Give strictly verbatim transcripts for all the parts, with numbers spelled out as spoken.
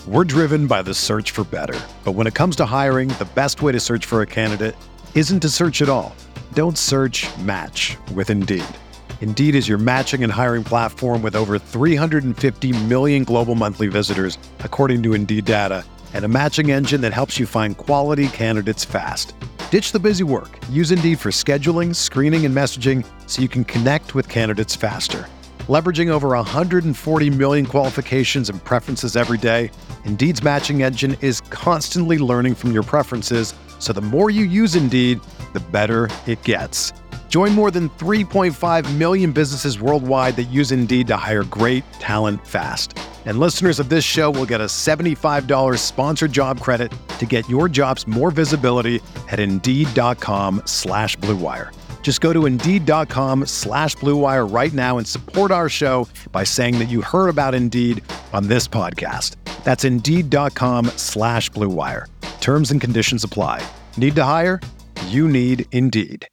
We're driven by the search for better. But when it comes to hiring, the best way to search for a candidate isn't to search at all. Don't search, match with Indeed. Indeed is your matching and hiring platform with over three hundred fifty million global monthly visitors, according to Indeed data, and a matching engine that helps you find quality candidates fast. Ditch the busy work. Use Indeed for scheduling, screening, and messaging so you can connect with candidates faster. Leveraging over one hundred forty million qualifications and preferences every day, Indeed's matching engine is constantly learning from your preferences, so the more you use Indeed, the better it gets. Join more than three point five million businesses worldwide that use Indeed to hire great talent fast. And listeners of this show will get a seventy-five dollars sponsored job credit to get your jobs more visibility at Indeed.com slash Blue Wire. Just go to Indeed.com slash Blue Wire right now and support our show by saying that you heard about Indeed on this podcast. That's Indeed.com slash Blue Wire. Terms and conditions apply. Need to hire? You need Indeed.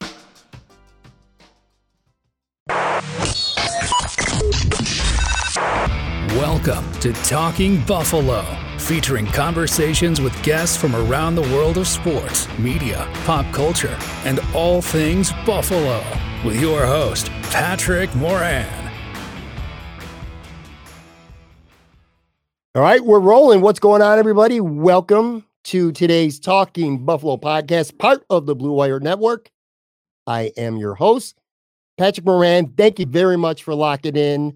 Welcome to Talking Buffalo, featuring conversations with guests from around the world of sports, media, pop culture, and all things Buffalo, with your host, Patrick Moran. All right, we're rolling. What's going on, everybody? Welcome to today's Talking Buffalo podcast, part of the Blue Wire Network. I am your host, Patrick Moran. Thank you very much for locking in.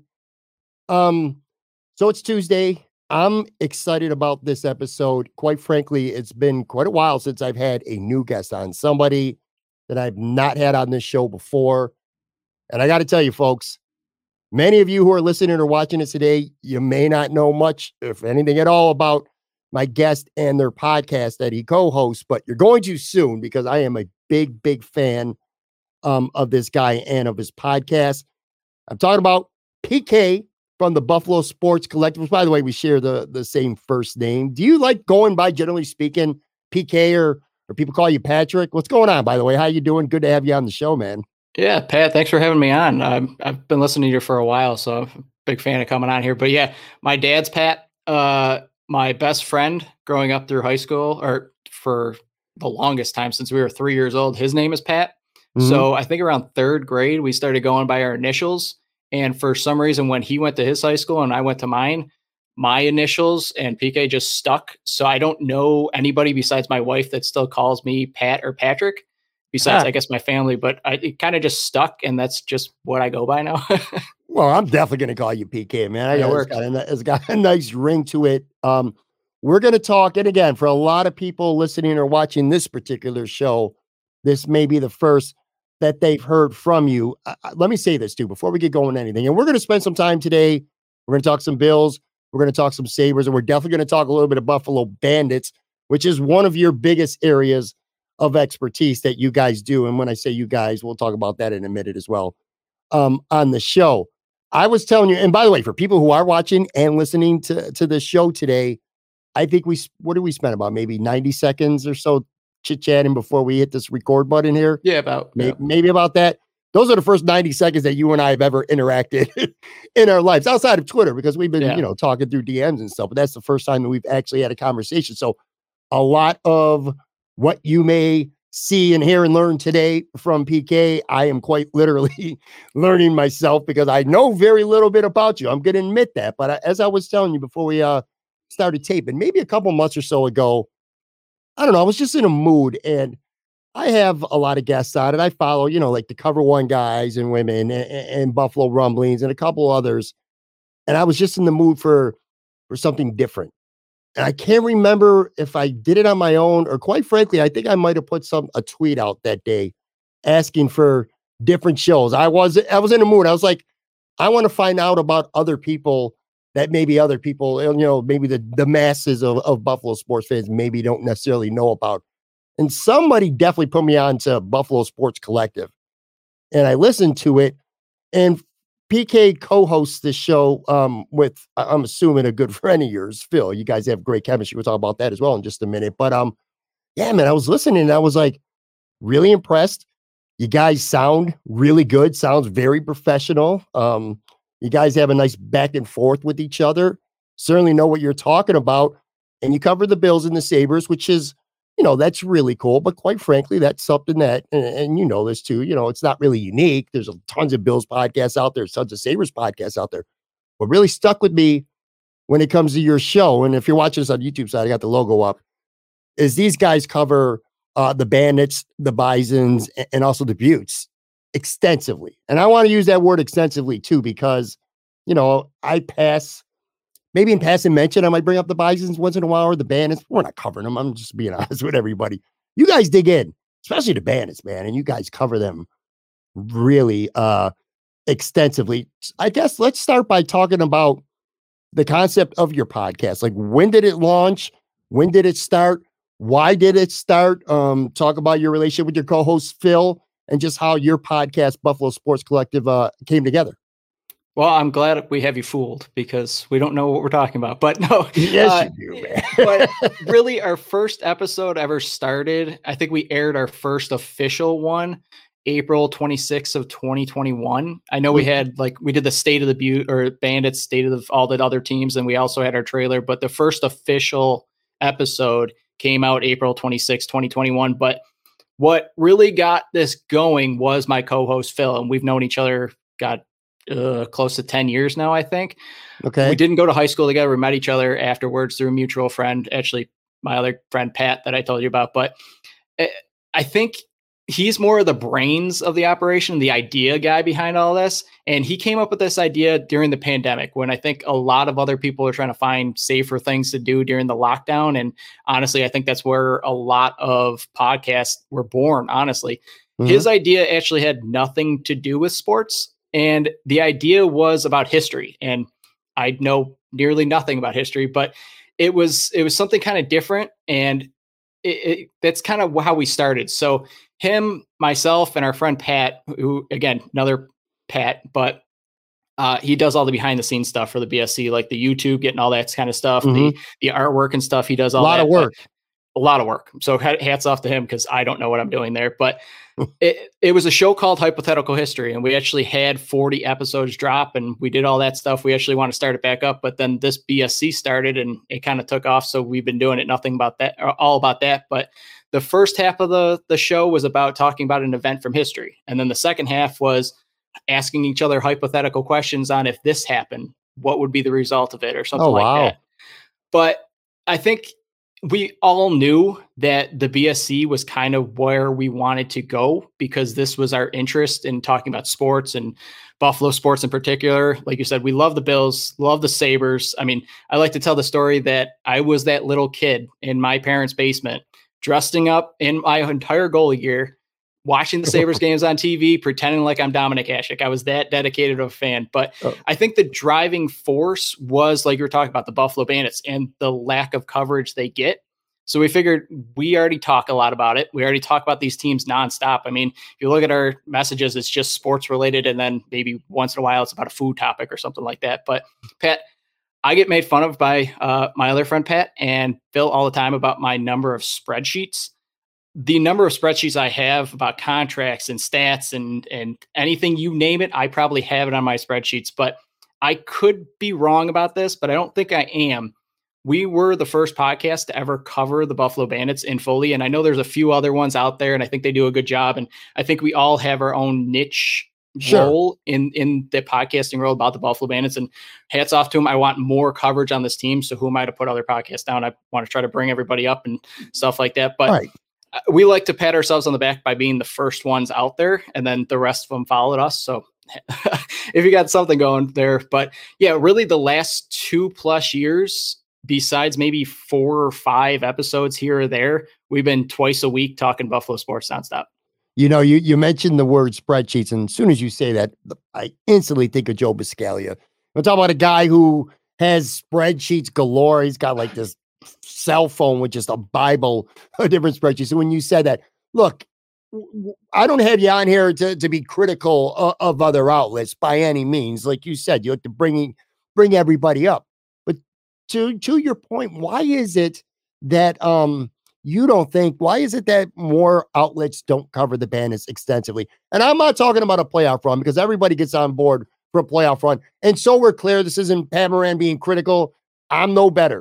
Um, so it's Tuesday. I'm excited about this episode. Quite frankly, it's been quite a while since I've had a new guest on, somebody that I've not had on this show before. And I got to tell you, folks, many of you who are listening or watching this today, you may not know much, if anything at all, about my guest and their podcast that he co-hosts, but you're going to soon, because I am a big, big fan um, of this guy and of his podcast. I'm talking about P K from the Buffalo Sports Collective. By the way, we share the, the same first name. Do you like going by, generally speaking, P K, or or people call you Patrick? What's going on, by the way? How you doing? Good to have you on the show, man. Yeah, Pat, thanks for having me on. Um, I've been listening to you for a while, so I'm a big fan of coming on here. But yeah, my dad's Pat. Uh, my best friend growing up through high school, or for the longest time since we were three years old, his name is Pat. Mm-hmm. So I think around third grade, we started going by our initials. And for some reason, when he went to his high school and I went to mine, my initials and P K just stuck. So I don't know anybody besides my wife that still calls me Pat or Patrick, besides, ah. I guess, my family. But I, it kind of just stuck, and that's just what I go by now. Well, I'm definitely going to call you P K, man. I know it's got, a, it's got a nice ring to it. Um, we're going to talk, and again, for a lot of people listening or watching this particular show, this may be the first that they've heard from you. Uh, let me say this too, before we get going anything. And we're going to spend some time today. We're going to talk some Bills. We're going to talk some Sabres, and we're definitely going to talk a little bit of Buffalo Bandits, which is one of your biggest areas of expertise that you guys do. And when I say you guys, we'll talk about that in a minute as well um, on the show. I was telling you, and by the way, for people who are watching and listening to, to this show today, I think we, what did we spend about maybe ninety seconds or so chit-chatting before we hit this record button here? Yeah, about maybe, yeah. maybe about that. Those are the first ninety seconds that you and I have ever interacted in our lives, outside of Twitter, because we've been, yeah. you know, talking through D Ms and stuff, but that's the first time that we've actually had a conversation. So a lot of what you may see and hear and learn today from P K, I am quite literally learning myself, because I know very little bit about you. I'm going to admit that. But I, as I was telling you before we uh, started taping, maybe a couple months or so ago, I don't know, I was just in a mood, and I have a lot of guests on it. I follow, you know, like the Cover One guys and women, and, and Buffalo Rumblings and a couple others. And I was just in the mood for, for something different. And I can't remember if I did it on my own, or quite frankly, I think I might have put some, a tweet out that day asking for different shows. I was, I was in the mood. I was like, I want to find out about other people that maybe other people, you know, maybe the, the masses of, of Buffalo sports fans maybe don't necessarily know about. And somebody definitely put me on to Buffalo Sports Collective. And I listened to it, and P K co-hosts this show um, with, I'm assuming, a good friend of yours, Phil. You guys have great chemistry. We'll talk about that as well in just a minute. But um, yeah, man, I was listening and I was like really impressed. You guys sound really good. Sounds very professional. Um, you guys have a nice back and forth with each other. Certainly know what you're talking about. and you cover the Bills and the Sabres, which is, you know, that's really cool. But quite frankly, that's something that, and, and you know this too, you know, it's not really unique. There's tons of Bills podcasts out there, tons of Sabres podcasts out there. What really stuck with me when it comes to your show, and if you're watching this on YouTube side, I got the logo up, is these guys cover uh, the Bandits, the Bisons, and, and also the Buttes extensively. And I want to use that word extensively too, because, you know, I pass, maybe in passing mention, I might bring up the Bisons once in a while or the Bandits. We're not covering them. I'm just being honest with everybody. You guys dig in, especially the Bandits, man, and you guys cover them really uh, extensively. I guess let's start by talking about the concept of your podcast. Like, when did it launch? When did it start? Why did it start? Um, talk about your relationship with your co-host, Phil, and just how your podcast, Buffalo Sports Collective, uh, came together. Well, I'm glad we have you fooled because we don't know what we're talking about. But no, yes, uh, you do, man. But really, our first episode ever started, I think we aired our first official one April twenty-sixth of twenty twenty-one. I know we had like, we did the State of the Butte or Bandits, State of the, all the other teams. And we also had our trailer, but the first official episode came out April twenty-sixth, twenty twenty-one. But what really got this going was my co-host Phil, and we've known each other, got uh, close to ten years now, I think. Okay. We didn't go to high school together. We met each other afterwards through a mutual friend, actually my other friend, Pat, that I told you about. But I think he's more of the brains of the operation, the idea guy behind all this. And he came up with this idea during the pandemic when I think a lot of other people are trying to find safer things to do during the lockdown. And honestly, I think that's where a lot of podcasts were born, honestly. Mm-hmm. His idea actually had nothing to do with sports. And the idea was about history. And I know nearly nothing about history, but it was, it was something kind of different. And it, it, that's kind of how we started. So him, myself, and our friend Pat, who, again, another Pat, but uh, he does all the behind the scenes stuff for the B S C, like the YouTube, getting all that kind of stuff, mm-hmm. the the artwork and stuff. He does all a lot that, of work, a lot of work. So hats off to him because I don't know what I'm doing there. But it it was a show called Hypothetical History, and we actually had forty episodes drop, and we did all that stuff. We actually want to start it back up, but then this B S C started, and it kind of took off. So we've been doing it, nothing about that, all about that, but. The first half of the, the show was about talking about an event from history. And then the second half was asking each other hypothetical questions on if this happened, what would be the result of it or something oh, like wow. that. But I think we all knew that the B S C was kind of where we wanted to go because this was our interest in talking about sports and Buffalo sports in particular. Like you said, we love the Bills, love the Sabres. I mean, I like to tell the story that I was that little kid in my parents' basement dressing up in my entire goalie gear, watching the Sabres games on T V, pretending like I'm Dominic Hasek. I was that dedicated of a fan. But oh. I think the driving force was, like you were talking about, the Buffalo Bandits and the lack of coverage they get. So we figured we already talk a lot about it. We already talk about these teams nonstop. I mean, if you look at our messages, it's just sports related. And then maybe once in a while, it's about a food topic or something like that. But Pat, I get made fun of by uh, my other friend, Pat, and Phil all the time about my number of spreadsheets. The number of spreadsheets I have about contracts and stats and, and anything you name it, I probably have it on my spreadsheets, but I could be wrong about this, but I don't think I am. We were the first podcast to ever cover the Buffalo Bandits in fully. And I know there's a few other ones out there, and I think they do a good job. And I think we all have our own niche Sure. role in in the podcasting world about the Buffalo Bandits, and hats off to him. I want more coverage on this team. So who am I to put other podcasts down? I want to try to bring everybody up and stuff like that. But right. we like to pat ourselves on the back by being the first ones out there, and then the rest of them followed us. So if you got something going there, but yeah, really the last two plus years, besides maybe four or five episodes here or there, we've been twice a week talking Buffalo sports nonstop. You know, you, you mentioned the word spreadsheets, and as soon as you say that, I instantly think of Joe Biscaglia. I'm talking about a guy who has spreadsheets galore. He's got like this cell phone with just a Bible of different spreadsheets. So when you said that, look, I don't have you on here to, to be critical of, of other outlets by any means. Like you said, you have to bring, bring everybody up. But to, to your point, why is it that um, you don't think, why is it that more outlets don't cover the Bandits extensively? And I'm not talking about a playoff run because everybody gets on board for a playoff run. And so we're clear, this isn't Pat Moran being critical. I'm no better.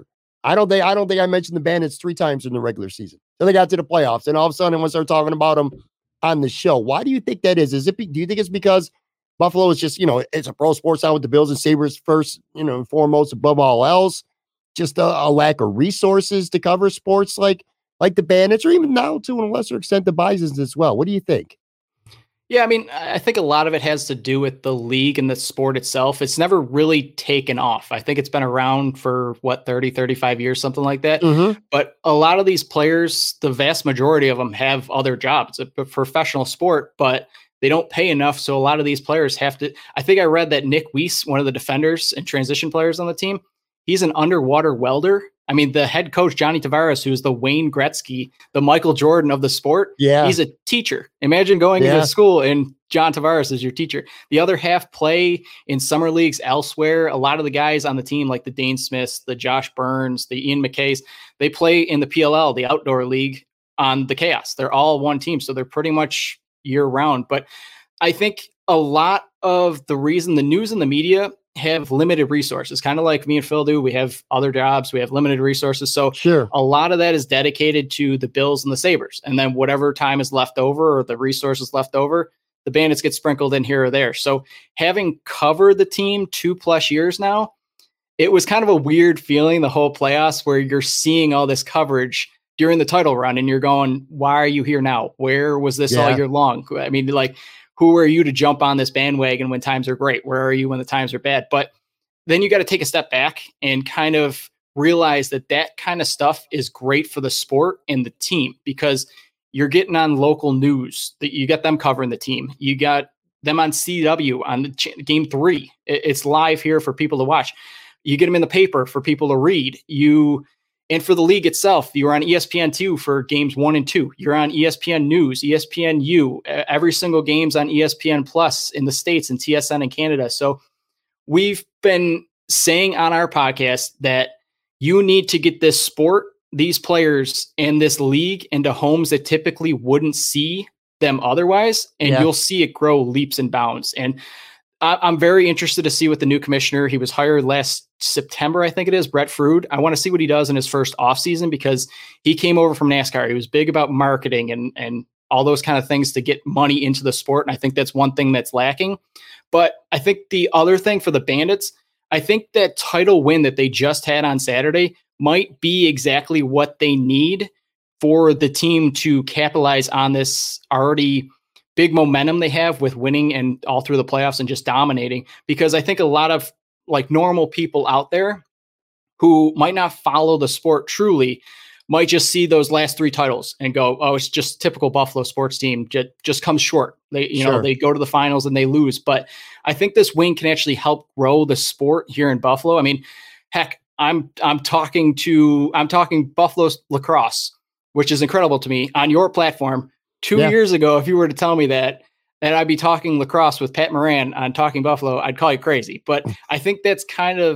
I don't think I don't think I mentioned the Bandits three times in the regular season. Then they got to the playoffs, and all of a sudden, everyone started talking about them on the show. Why do you think that is? Is it? Do you think it's because Buffalo is just, you know, it's a pro sports town with the Bills and Sabres first, you know, and foremost above all else? Just a, a lack of resources to cover sports like like the Bandits, or even now to a lesser extent the Bisons as well. What do you think? Yeah, I mean, I think a lot of it has to do with the league and the sport itself. It's never really taken off. I think it's been around for what, thirty, thirty-five years, something like that. Mm-hmm. But a lot of these players, the vast majority of them have other jobs. It's a professional sport, but they don't pay enough. So a lot of these players have to, I think I read that Nick Weiss, one of the defenders and transition players on the team, he's an underwater welder. I mean, the head coach, Johnny Tavares, who's the Wayne Gretzky, the Michael Jordan of the sport, yeah, he's a teacher. Imagine going yeah. into school and John Tavares is your teacher. The other half play in summer leagues elsewhere. A lot of the guys on the team, like the Dane Smiths, the Josh Burns, the Ian McKays, they play in the P L L, the outdoor league, on the Chaos. They're all one team, so they're pretty much year round. But I think a lot of the reason the news and the media have limited resources, kind of like me and Phil do. We have other jobs. We have limited resources. So sure, a lot of that is dedicated to the Bills and the Sabres. And then whatever time is left over or the resources left over, the Bandits get sprinkled in here or there. So having covered the team two plus years now, it was kind of a weird feeling, the whole playoffs, where you're seeing all this coverage during the title run and you're going, why are you here now? Where was this yeah. all year long? I mean, like, who are you to jump on this bandwagon when times are great? Where are you when the times are bad? But then you got to take a step back and kind of realize that that kind of stuff is great for the sport and the team, because you're getting on local news, that you got them covering the team. You got them on C W on the ch- game three. It's live here for people to watch. You get them in the paper for people to read. You, And for the league itself, you're on E S P N two for games one and two. You're on E S P N News, E S P N U. Every single game's on E S P N Plus in the States and T S N in Canada. So we've been saying on our podcast that you need to get this sport, these players, and this league into homes that typically wouldn't see them otherwise, and yeah. you'll see it grow leaps and bounds. And I'm very interested to see what the new commissioner, he was hired last September, I think it is, Brett Frood. I want to see what he does in his first offseason, because he came over from NASCAR. He was big about marketing and, and all those kind of things to get money into the sport. And I think that's one thing that's lacking. But I think the other thing for the Bandits, I think that title win that they just had on Saturday might be exactly what they need for the team to capitalize on this already big momentum they have with winning and all through the playoffs and just dominating. Because I think a lot of like normal people out there who might not follow the sport truly might just see those last three titles and go, oh, it's just typical Buffalo sports team. Just, just comes short. They, you sure. know, they go to the finals and they lose. But I think this win can actually help grow the sport here in Buffalo. I mean, heck, I'm, I'm talking to, I'm talking Buffalo lacrosse, which is incredible to me, on your platform. Two yeah. years ago, if you were to tell me that, that I'd be talking lacrosse with Pat Moran on Talking Buffalo, I'd call you crazy. But I think that's kind of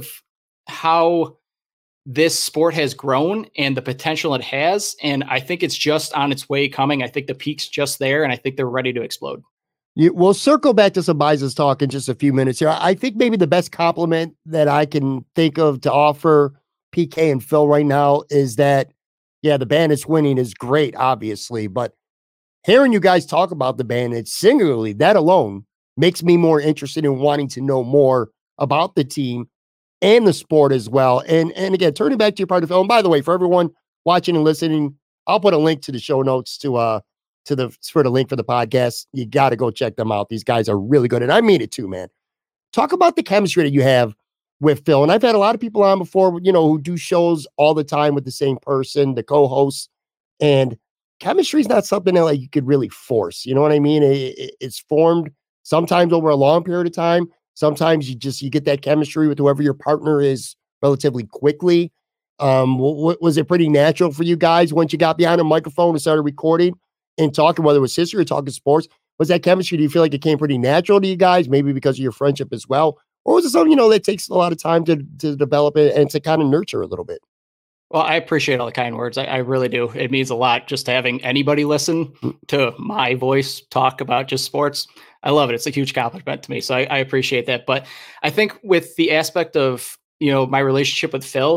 how this sport has grown and the potential it has. And I think it's just on its way coming. I think the peak's just there, and I think they're ready to explode. You, we'll circle back to some Bisons talk in just a few minutes here. I think maybe the best compliment that I can think of to offer P K and Phil right now is that, yeah, the Bandits winning is great, obviously, but hearing you guys talk about the Bandits singularly, that alone makes me more interested in wanting to know more about the team and the sport as well. And, and again, turning back to your part of the film, by the way, for everyone watching and listening, I'll put a link to the show notes to uh to the for the link for the podcast. You got to go check them out. These guys are really good. And I mean it too, man. Talk about the chemistry that you have with Phil. And I've had a lot of people on before, you know, who do shows all the time with the same person, the co-hosts, and chemistry is not something that like you could really force. You know what I mean? It, it, it's formed sometimes over a long period of time. Sometimes you just, you get that chemistry with whoever your partner is relatively quickly. Um, w- was it pretty natural for you guys once you got behind a microphone and started recording and talking, whether it was history or talking sports? Was that chemistry, do you feel like it came pretty natural to you guys, maybe because of your friendship as well? Or was it something, you know, that takes a lot of time to, to develop it and to kind of nurture a little bit? Well, I appreciate all the kind words. I, I really do. It means a lot just having anybody listen to my voice talk about just sports. I love it. It's a huge compliment to me. So I, I appreciate that. But I think with the aspect of, you know, my relationship with Phil,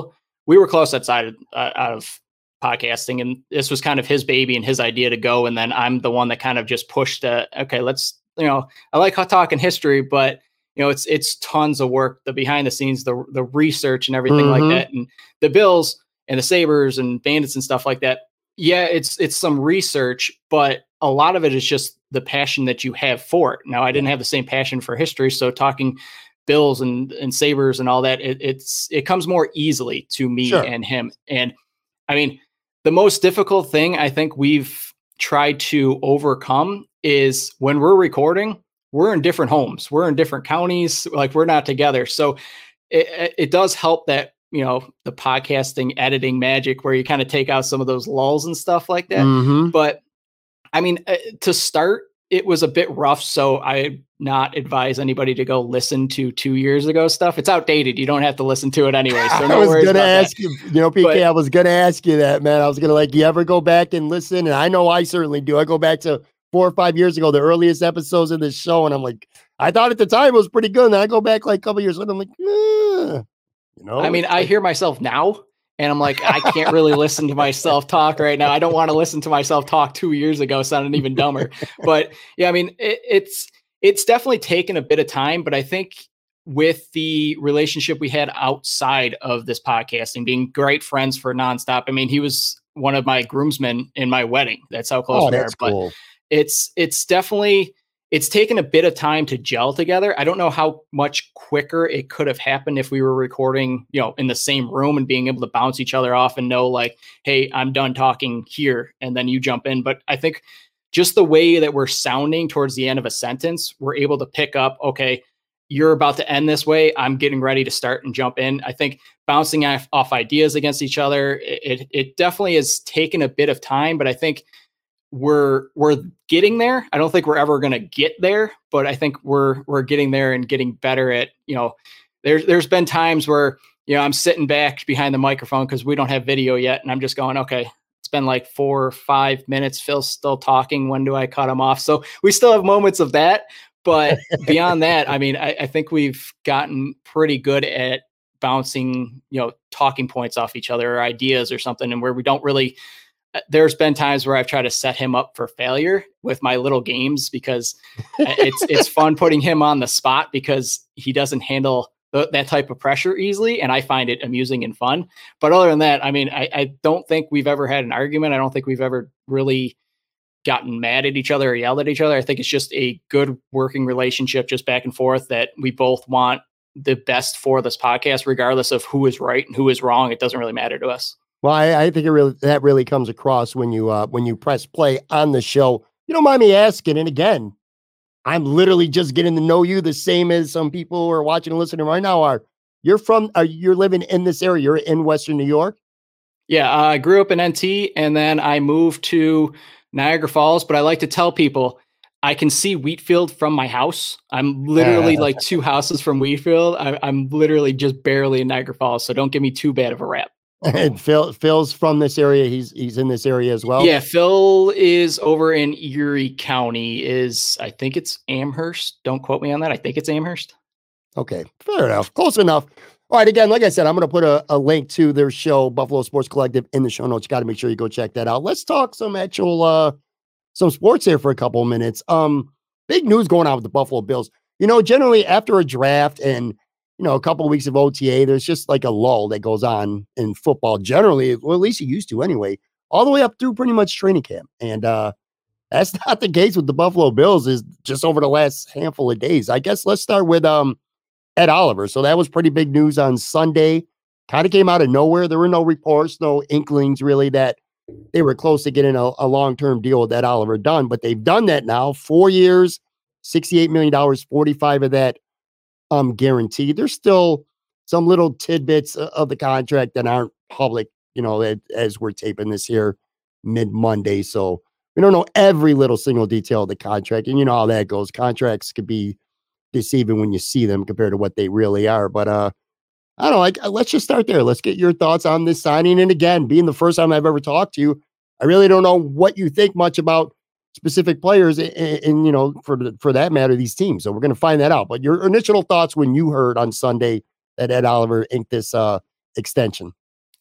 we were close outside of, uh, out of podcasting, and this was kind of his baby and his idea to go. And then I'm the one that kind of just pushed, uh, okay, let's, you know, I like talking history, but you know, it's, it's tons of work, the behind the scenes, the, the research and everything mm-hmm. like that. And the Bills and the Sabres and Bandits and stuff like that. Yeah, it's, it's some research, but a lot of it is just the passion that you have for it. Now, I didn't have the same passion for history, so talking Bills and, and Sabres and all that, it, it's it comes more easily to me sure. and him. And I mean, the most difficult thing I think we've tried to overcome is when we're recording, we're in different homes, we're in different counties, like we're not together. So it, it does help that, you know, the podcasting editing magic where you kind of take out some of those lulls and stuff like that. Mm-hmm. But I mean, uh, to start, it was a bit rough. So I not advise anybody to go listen to two years ago stuff. It's outdated. You don't have to listen to it anyway. So no I was worries gonna about ask that. you, you know, P K, but, I was gonna ask you that, man. I was gonna like, you ever go back and listen? And I know I certainly do. I go back to four or five years ago, the earliest episodes of this show, and I'm like, I thought at the time it was pretty good. And then I go back like a couple years later, I'm like, eh, you know. I mean, I like, hear myself now. And I'm like, I can't really listen to myself talk right now. I don't want to listen to myself talk two years ago, sounding even dumber. But yeah, I mean, it, it's it's definitely taken a bit of time. But I think with the relationship we had outside of this podcasting, being great friends for nonstop. I mean, he was one of my groomsmen in my wedding. That's how close oh, we that's are. cool. But it's it's definitely. It's taken a bit of time to gel together. I don't know how much quicker it could have happened if we were recording, you know, in the same room and being able to bounce each other off and know like, hey, I'm done talking here. And then you jump in. But I think just the way that we're sounding towards the end of a sentence, we're able to pick up, okay, you're about to end this way. I'm getting ready to start and jump in. I think bouncing off, off ideas against each other, it, it definitely has taken a bit of time, but I think we're we're getting there. I don't think we're ever going to get there, but I think we're we're getting there and getting better at, you know, there's there's been times where, you know, I'm sitting back behind the microphone because we don't have video yet, and I'm just going, okay, it's been like four or five minutes. Phil's still talking. When do I cut him off? So we still have moments of that, but beyond that, I mean, I, I think we've gotten pretty good at bouncing, you know, talking points off each other or ideas or something, and where we don't really. There's been times where I've tried to set him up for failure with my little games because it's it's fun putting him on the spot because he doesn't handle th- that type of pressure easily, and I find it amusing and fun. But other than that, I mean, I, I don't think we've ever had an argument. I don't think we've ever really gotten mad at each other or yelled at each other. I think it's just a good working relationship, just back and forth, that we both want the best for this podcast, regardless of who is right and who is wrong. It doesn't really matter to us. Well, I, I think it really that really comes across when you uh, when you press play on the show. You don't mind me asking, and again, I'm literally just getting to know you the same as some people who are watching and listening right now are. You're from, are you're living in this area? You're in Western New York? Yeah, uh, I grew up in N T, and then I moved to Niagara Falls. But I like to tell people I can see Wheatfield from my house. I'm literally uh, like two houses from Wheatfield. I, I'm literally just barely in Niagara Falls, so don't give me too bad of a rap. And Phil, Phil's from this area. He's he's in this area as well. Yeah, Phil is over in Erie County. Is I think it's Amherst. Don't quote me on that. I think it's Amherst. Okay, fair enough. Close enough. All right. Again, like I said, I'm going to put a, a link to their show, Buffalo Sports Collective, in the show notes. You got to make sure you go check that out. Let's talk some actual uh some sports here for a couple of minutes. Um, big news going on with the Buffalo Bills. You know, generally after a draft and you know, a couple of weeks of O T A, there's just like a lull that goes on in football generally, well, at least it used to anyway, all the way up through pretty much training camp. And uh, that's not the case with the Buffalo Bills is just over the last handful of days. I guess let's start with um, Ed Oliver. So that was pretty big news on Sunday. Kind of came out of nowhere. There were no reports, no inklings really that they were close to getting a, a long-term deal with Ed Oliver done, but they've done that now. Four years, sixty-eight million dollars, forty-five of that Um, guaranteed. There's still some little tidbits of the contract that aren't public, you know, as, as we're taping this here mid-Monday. So we don't know every little single detail of the contract. And you know how that goes. Contracts could be deceiving when you see them compared to what they really are. But uh, I don't know, like, let's just start there. Let's get your thoughts on this signing. And again, being the first time I've ever talked to you, I really don't know what you think much about specific players and, and, you know, for the, for that matter, these teams. So we're going to find that out. But your initial thoughts when you heard on Sunday that Ed Oliver inked this uh, extension.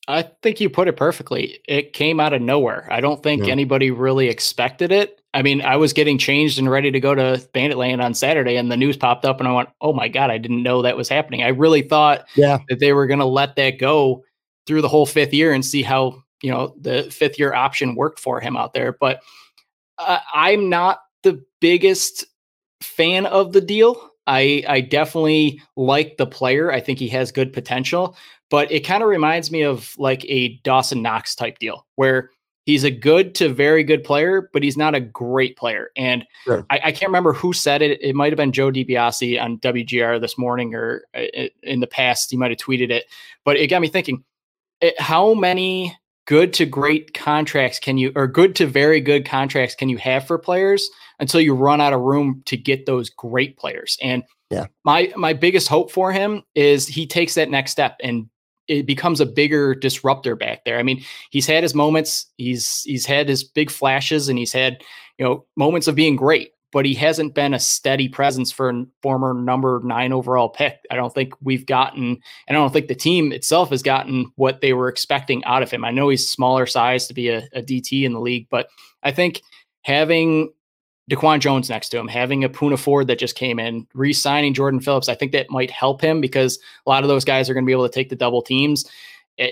I think you put it perfectly. It came out of nowhere. I don't think yeah. anybody really expected it. I mean, I was getting changed and ready to go to Bandit Land on Saturday, and the news popped up, and I went, oh my God, I didn't know that was happening. I really thought yeah. that they were going to let that go through the whole fifth year and see how, you know, the fifth year option worked for him out there. But uh, I'm not the biggest fan of the deal. I, I definitely like the player. I think he has good potential, but it kind of reminds me of like a Dawson Knox type deal where he's a good to very good player, but he's not a great player. And sure. I, I can't remember who said it. It might've been Joe DiBiase on W G R this morning, or in the past, he might've tweeted it, but it got me thinking, it, how many good to great contracts can you, or good to very good contracts can you have for players until you run out of room to get those great players? And yeah, my, my biggest hope for him is he takes that next step and it becomes a bigger disruptor back there. I mean, he's had his moments, he's, he's had his big flashes, and he's had, you know, moments of being great, but he hasn't been a steady presence for a former number nine overall pick. I don't think we've gotten, and I don't think the team itself has gotten what they were expecting out of him. I know he's smaller size to be a, a D T in the league, but I think having DaQuan Jones next to him, having a Poona Ford that just came in, re-signing Jordan Phillips, I think that might help him because a lot of those guys are going to be able to take the double teams. It,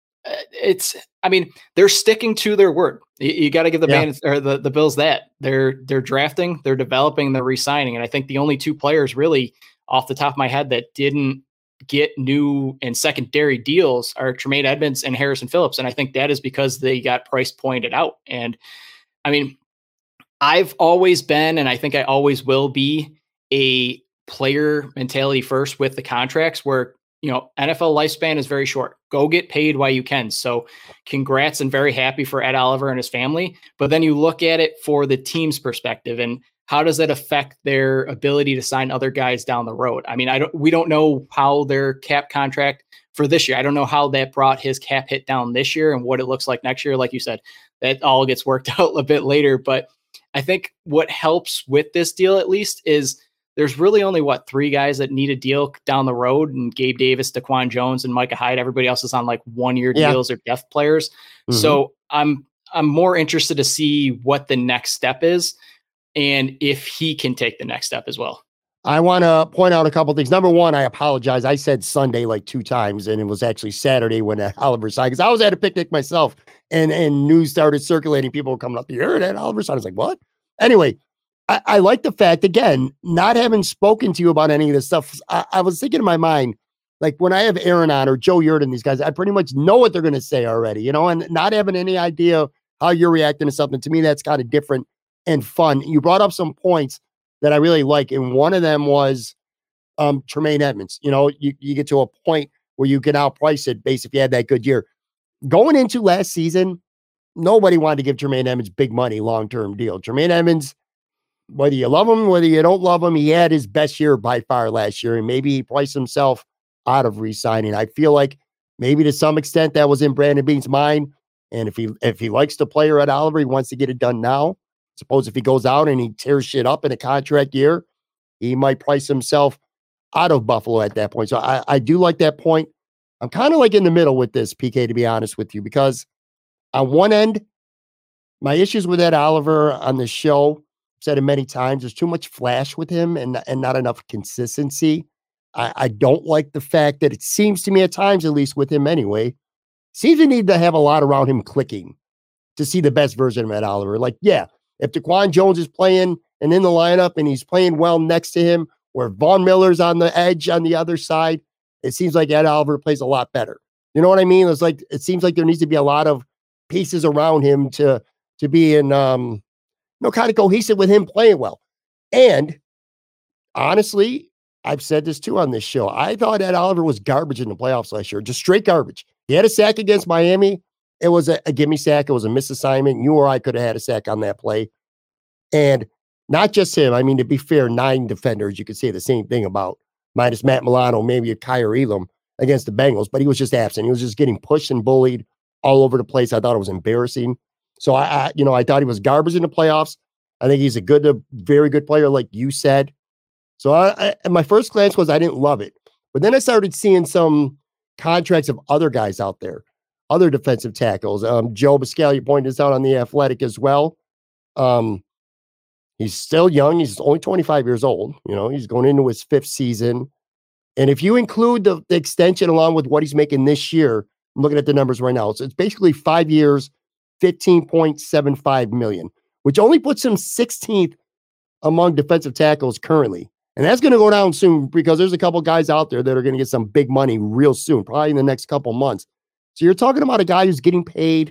it's, I mean, they're sticking to their word. You, you got to give the yeah. Bandits or the, the Bills that they're, they're drafting, they're developing, they're re-signing. And I think the only two players really off the top of my head that didn't get new and secondary deals are Tremaine Edmunds and Harrison Phillips. And I think that is because they got price pointed out. And I mean, I've always been, and I think I always will be, a player mentality first with the contracts where, you know, N F L lifespan is very short. Go get paid while you can. So congrats, and very happy for Ed Oliver and his family. But then you look at it for the team's perspective and how does that affect their ability to sign other guys down the road? I mean, I don't, we don't know how their cap contract for this year, I don't know how that brought his cap hit down this year and what it looks like next year. Like you said, that all gets worked out a bit later, but I think what helps with this deal, at least, is there's really only what three guys that need a deal down the road, and Gabe Davis, DaQuan Jones, and Micah Hyde. Everybody else is on like one year yeah. deals or depth players. Mm-hmm. So I'm I'm more interested to see what the next step is and if he can take the next step as well. I want to point out a couple things. Number one, I apologize. I said Sunday like two times, and it was actually Saturday when uh, Oliver signed, because I was at a picnic myself, and, and news started circulating. People were coming up, you heard that Oliver signed? I was like, what? Anyway, I, I like the fact, again, not having spoken to you about any of this stuff, I, I was thinking in my mind, like when I have Aaron on or Joe Yurden, these guys, I pretty much know what they're going to say already, you know, and not having any idea how you're reacting to something. To me, that's kind of different and fun. You brought up some points that I really like, and one of them was um, Tremaine Edmunds. You know, you, you get to a point where you can outprice it based if you had that good year. Going into last season, nobody wanted to give Tremaine Edmunds big money, long-term deal. Tremaine Edmunds, whether you love him, whether you don't love him, he had his best year by far last year, and maybe he priced himself out of re-signing. I feel like maybe to some extent that was in Brandon Beane's mind, and if he if he likes the player at Oliver, he wants to get it done now. Suppose if he goes out and he tears shit up in a contract year, he might price himself out of Buffalo at that point. So I, I do like that point. I'm kind of like in the middle with this, P K, to be honest with you, because on one end, my issues with Ed Oliver on the show, I've said it many times, there's too much flash with him and, and not enough consistency. I, I don't like the fact that it seems to me at times, at least with him anyway, seems to need to have a lot around him clicking to see the best version of Ed Oliver. Like, yeah, if DaQuan Jones is playing and in the lineup and he's playing well next to him, where Von Miller's on the edge on the other side, it seems like Ed Oliver plays a lot better. You know what I mean? It's like, it seems like there needs to be a lot of pieces around him to, to be in, um, you know, kind of cohesive with him playing well. And honestly, I've said this too on this show. I thought Ed Oliver was garbage in the playoffs last year, just straight garbage. He had a sack against Miami. It was a, a gimme sack. It was a misassignment. You or I could have had a sack on that play. And not just him. I mean, to be fair, nine defenders, you could say the same thing about, minus Matt Milano, maybe a Kyer Elam against the Bengals, but he was just absent. He was just getting pushed and bullied all over the place. I thought it was embarrassing. So I, I you know, I thought he was garbage in the playoffs. I think he's a good, a very good player, like you said. So I, I, my first glance was I didn't love it. But then I started seeing some contracts of other guys out there. other defensive tackles. Um, Joe Buscaglia pointed this out on The Athletic as well. Um, he's still young. He's only twenty-five years old. You know, he's going into his fifth season. And if you include the, the extension along with what he's making this year, I'm looking at the numbers right now. So it's basically five years, fifteen point seven five million, which only puts him sixteenth among defensive tackles currently. And that's going to go down soon because there's a couple guys out there that are going to get some big money real soon, probably in the next couple months. So you're talking about a guy who's getting paid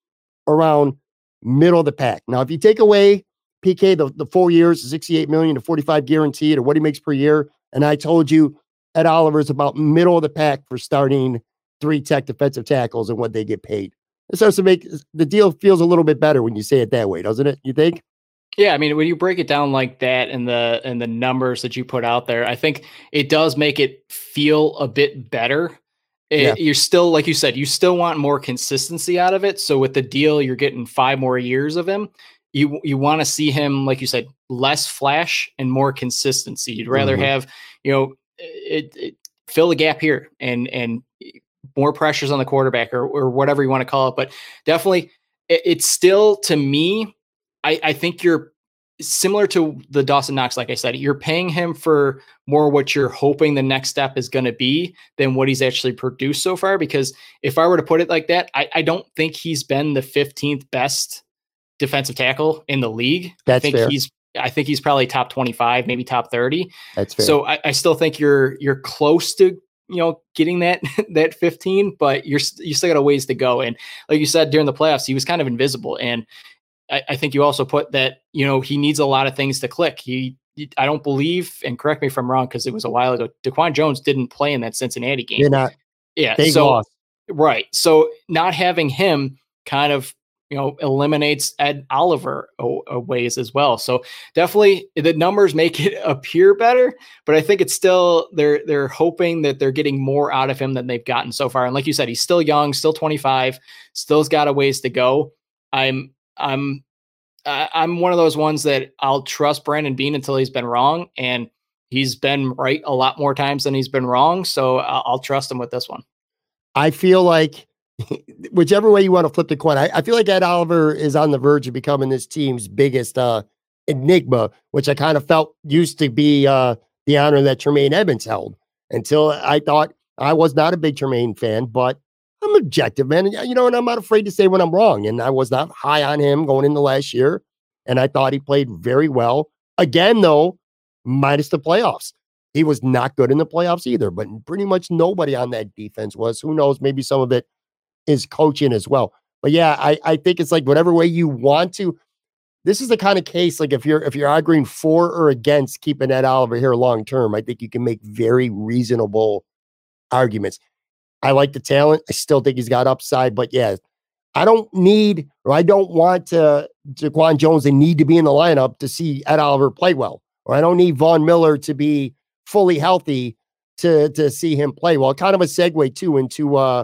around middle of the pack. Now, if you take away P K, the, the four years, sixty-eight million to forty-five guaranteed, or what he makes per year, and I told you Ed Oliver is about middle of the pack for starting three tech defensive tackles and what they get paid. It starts to make the deal feels a little bit better when you say it that way, doesn't it? You think? Yeah, I mean, when you break it down like that and the and the numbers that you put out there, I think it does make it feel a bit better. It, yeah. You're still, like you said, you still want more consistency out of it. So with the deal, you're getting five more years of him. You you want to see him, like you said, less flash and more consistency. You'd rather mm-hmm. have, you know, it, it fill the gap here and and more pressures on the quarterback or or whatever you want to call it. But definitely, it, it's still, to me, I, I think you're similar to the Dawson Knox. Like I said, you're paying him for more what you're hoping the next step is going to be than what he's actually produced so far. Because if I were to put it like that, I, I don't think he's been the fifteenth best defensive tackle in the league. That's I think fair. he's I think he's probably top twenty-five, maybe top thirty. That's fair. So I, I still think you're you're close to, you know, getting that that fifteen, but you're you still got a ways to go. And like you said, during the playoffs, he was kind of invisible. And I, I think you also put that, you know, he needs a lot of things to click. He, I don't believe, and correct me if I'm wrong, because it was a while ago, DaQuan Jones didn't play in that Cincinnati game. You're not. Yeah. Big so, loss. Right. So not having him kind of, you know, eliminates Ed Oliver a, a ways as well. So definitely the numbers make it appear better, but I think it's still, they're, they're hoping that they're getting more out of him than they've gotten so far. And like you said, he's still young, still twenty-five, still's got a ways to go. I'm, I'm, uh, I'm one of those ones that I'll trust Brandon Beane until he's been wrong. And he's been right a lot more times than he's been wrong. So I'll, I'll trust him with this one. I feel like whichever way you want to flip the coin, I, I feel like Ed Oliver is on the verge of becoming this team's biggest uh, enigma, which I kind of felt used to be uh, the honor that Tremaine Edmonds held until I thought I was not a big Tremaine fan, but I'm objective, man. And, you know, and I'm not afraid to say when I'm wrong. And I was not high on him going into last year. And I thought he played very well. Again, though, minus the playoffs. He was not good in the playoffs either, but pretty much nobody on that defense was. Who knows? Maybe some of it is coaching as well. But yeah, I, I think it's like whatever way you want to. This is the kind of case, like if you're if you're arguing for or against keeping Ed Oliver here long term, I think you can make very reasonable arguments. I like the talent. I still think he's got upside, but yeah, I don't need or I don't want to DaQuan Jones to need to be in the lineup to see Ed Oliver play well, or I don't need Von Miller to be fully healthy to to see him play well. Kind of a segue too into uh,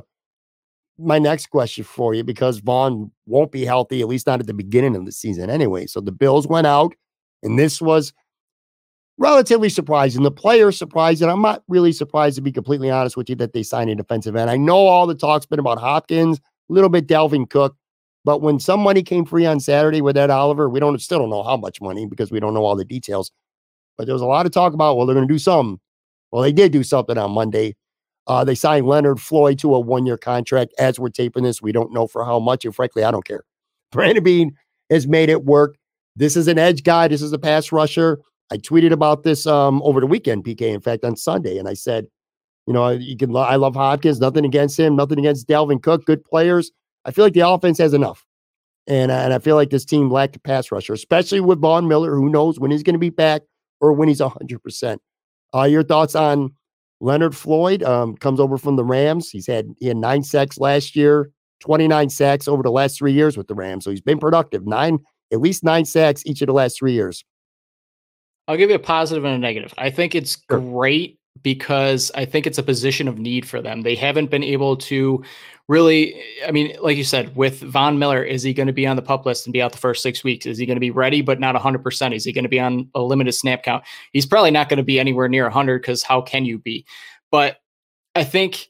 my next question for you, because Vaughn won't be healthy, at least not at the beginning of the season anyway. So the Bills went out, and this was relatively surprising. The players surprised, and I'm not really surprised, to be completely honest with you, that they signed a defensive end. I know all the talk's been about Hopkins, a little bit Dalvin Cook, but when some money came free on Saturday with Ed Oliver, we don't still don't know how much money because we don't know all the details. But there was a lot of talk about, well, they're going to do something. Well, they did do something on Monday. Uh, they signed Leonard Floyd to a one-year contract. As we're taping this, we don't know for how much, and frankly, I don't care. Brandon Beane has made it work. This is an edge guy. This is a pass rusher. I tweeted about this um, over the weekend, P K, in fact, on Sunday, and I said, you know, you can. I love Hopkins. Nothing against him. Nothing against Dalvin Cook. Good players. I feel like the offense has enough. And, and I feel like this team lacked a pass rusher, especially with Von Miller. Who knows when he's going to be back or when he's one hundred percent. Uh, your thoughts on Leonard Floyd? Um, comes over from the Rams. He's had, he had nine sacks last year, twenty-nine sacks over the last three years with the Rams. So he's been productive. Nine, at least nine sacks each of the last three years. I'll give you a positive and a negative. I think it's Sure. great because I think it's a position of need for them. They haven't been able to really, I mean, like you said, with Von Miller, is he going to be on the PUP list and be out the first six weeks? Is he going to be ready, but not one hundred percent? Is he going to be on a limited snap count? He's probably not going to be anywhere near one hundred, because how can you be? But I think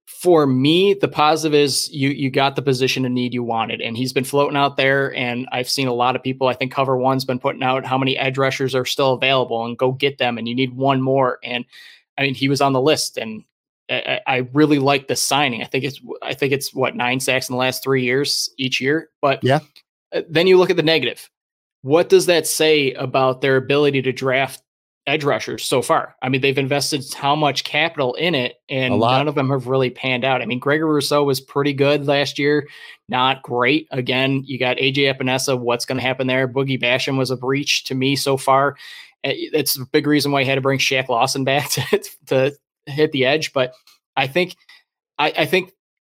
for me, the positive is you you got the position of need you wanted, and he's been floating out there. And I've seen a lot of people. I think Cover One's been putting out how many edge rushers are still available, and go get them. And you need one more. And I mean, he was on the list, and I, I really like the signing. I think it's I think it's what nine sacks in the last three years each year. But yeah, then you look at the negative. What does that say about their ability to draft edge rushers so far? I mean, they've invested how much capital in it, and none of them have really panned out. I mean, Gregory Rousseau was pretty good last year, not great. Again, you got A J Epinesa. What's going to happen there? Boogie Basham was a breach to me so far. It's a big reason why he had to bring Shaq Lawson back to, to hit the edge. But I think, I, I think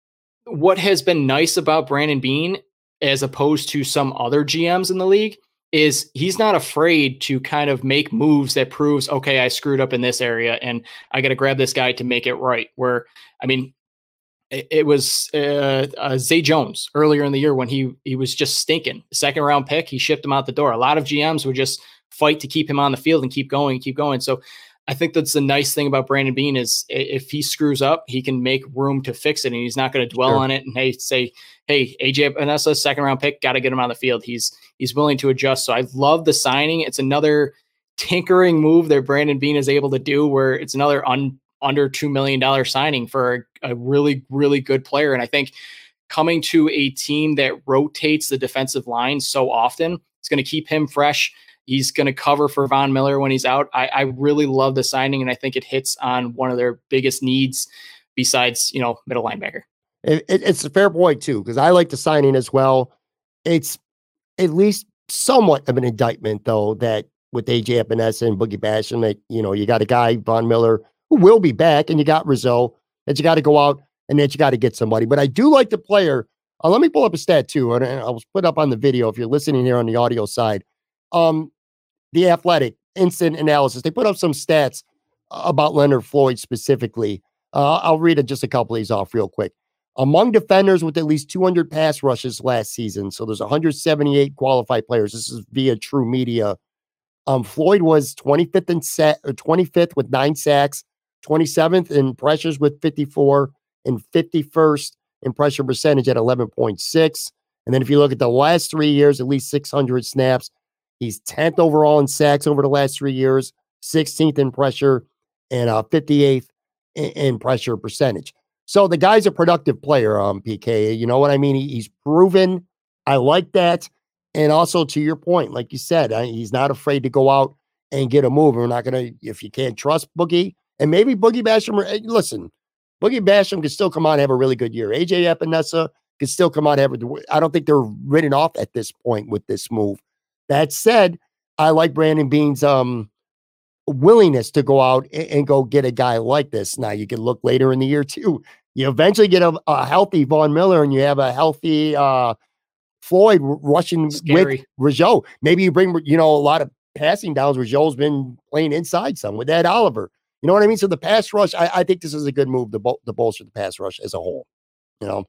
what has been nice about Brandon Beane, as opposed to some other G Ms in the league, is he's not afraid to kind of make moves that proves, okay, I screwed up in this area and I got to grab this guy to make it right. Where, I mean, it, it was uh, uh, Zay Jones earlier in the year when he he was just stinking. Second round pick, he shipped him out the door. A lot of G Ms would just fight to keep him on the field and keep going, keep going. So I think that's the nice thing about Brandon Beane is if he screws up, he can make room to fix it, and he's not going to dwell sure. on it. And hey, say, hey, A J Epinesa, second round pick, got to get him on the field. He's he's willing to adjust. So I love the signing. It's another tinkering move that Brandon Beane is able to do, where it's another un, under two million dollars signing for a, a really, really good player. And I think coming to a team that rotates the defensive line so often, it's going to keep him fresh. He's going to cover for Von Miller when he's out. I, I really love the signing, and I think it hits on one of their biggest needs besides, you know, middle linebacker. It, it, it's a fair point, too, because I like the signing as well. It's at least somewhat of an indictment, though, that with A J Epinesa and Boogie Basham, that, you know, you got a guy, Von Miller, who will be back, and you got Rizzo, that you got to go out and that you got to get somebody. But I do like the player. Uh, let me pull up a stat, too, and I'll put up on the video if you're listening here on the audio side. Um, The Athletic instant analysis. They put up some stats about Leonard Floyd specifically. Uh, I'll read it, just a couple of these off real quick. Among defenders with at least two hundred pass rushes last season, so there's one hundred seventy-eight qualified players. This is via True Media. Um, Floyd was twenty-fifth in set, or twenty-fifth with nine sacks, twenty-seventh in pressures with fifty-four, and fifty-first in pressure percentage at eleven point six. And then if you look at the last three years, at least six hundred snaps. He's tenth overall in sacks over the last three years, sixteenth in pressure, and uh, fifty-eighth in, in pressure percentage. So the guy's a productive player, um, P K. You know what I mean? He, he's proven. I like that. And also, to your point, like you said, uh, he's not afraid to go out and get a move. We're not going to, if you can't trust Boogie, and maybe Boogie Basham, listen, Boogie Basham could still come on and have a really good year. A J Epinesa could still come on and have a, I don't think they're written off at this point with this move. That said, I like Brandon Beane's um, willingness to go out and, and go get a guy like this. Now, you can look later in the year, too. You eventually get a, a healthy Von Miller, and you have a healthy uh, Floyd rushing Scary. with Rizzo. Maybe you bring, you know, a lot of passing downs. Rizzo's been playing inside some with Ed Oliver. You know what I mean? So the pass rush, I, I think this is a good move to, bol- to bolster the pass rush as a whole, you know?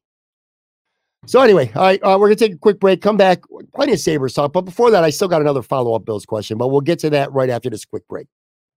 So anyway, all right, uh, we're going to take a quick break, come back, plenty of Sabres talk. But before that, I still got another follow-up Bills question, but we'll get to that right after this quick break.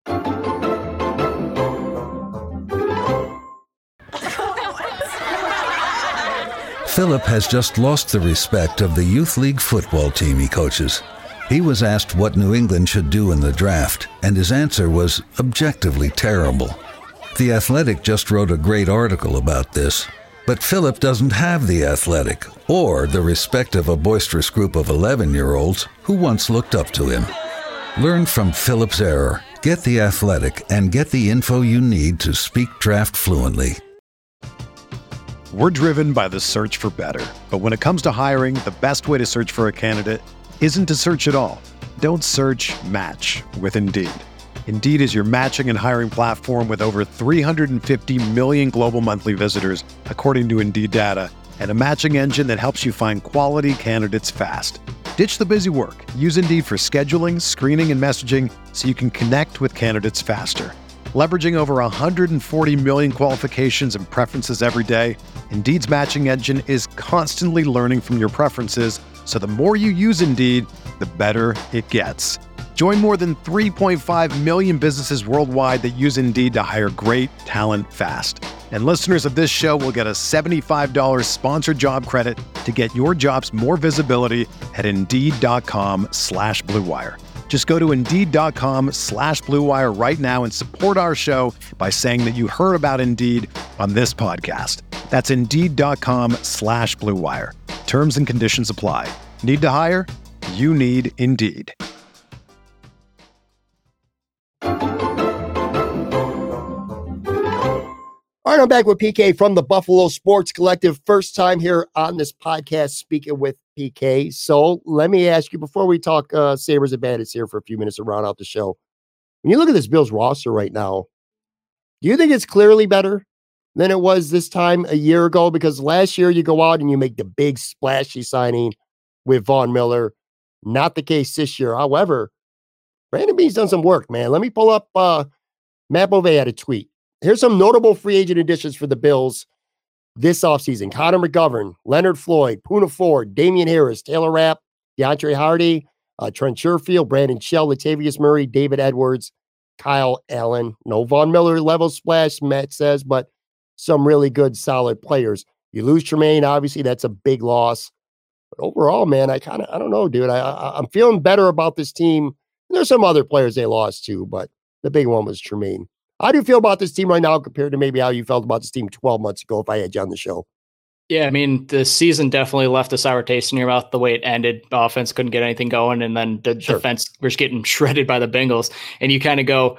Philip has just lost the respect of the youth league football team he coaches. He was asked what New England should do in the draft, and his answer was objectively terrible. The Athletic just wrote a great article about this. But Philip doesn't have the Athletic or the respect of a boisterous group of eleven-year-olds who once looked up to him. Learn from Philip's error. Get the Athletic and get the info you need to speak draft fluently. We're driven by the search for better. But when it comes to hiring, the best way to search for a candidate isn't to search at all. Don't search, match with Indeed. Indeed is your matching and hiring platform with over three hundred fifty million global monthly visitors, according to Indeed data, and a matching engine that helps you find quality candidates fast. Ditch the busy work. Use Indeed for scheduling, screening, and messaging so you can connect with candidates faster. Leveraging over one hundred forty million qualifications and preferences every day, Indeed's matching engine is constantly learning from your preferences, so the more you use Indeed, the better it gets. Join more than three point five million businesses worldwide that use Indeed to hire great talent fast. And listeners of this show will get a seventy-five dollars sponsored job credit to get your jobs more visibility at Indeed.com slash Blue Wire. Just go to Indeed.com slash Blue Wire right now and support our show by saying that you heard about Indeed on this podcast. That's Indeed.com slash Blue Wire. Terms and conditions apply. Need to hire? You need Indeed. All right, I'm back with P K from the Buffalo Sports Collective. First time here on this podcast speaking with P K. So let me ask you, before we talk uh, Sabres and Bandits here for a few minutes to round out the show, when you look at this Bills roster right now, do you think it's clearly better than it was this time a year ago? Because last year you go out and you make the big splashy signing with Von Miller. Not the case this year. However, Brandon Beane's done some work, man. Let me pull up, uh, Matt Bove had a tweet. Here's some notable free agent additions for the Bills this offseason. Connor McGovern, Leonard Floyd, Poona Ford, Damian Harris, Taylor Rapp, DeAndre Hardy, uh, Trent Sherfield, Brandon Shell, Latavius Murray, David Edwards, Kyle Allen. No Von Miller level splash, Matt says, but some really good, solid players. You lose Tremaine, obviously, that's a big loss. But overall, man, I kind of, I don't know, dude. I, I, I'm feeling better about this team. There's some other players they lost too, but the big one was Tremaine. How do you feel about this team right now compared to maybe how you felt about this team twelve months ago if I had you on the show? Yeah, I mean, the season definitely left a sour taste in your mouth the way it ended. The offense couldn't get anything going, and then the sure. defense was getting shredded by the Bengals. And you kind of go,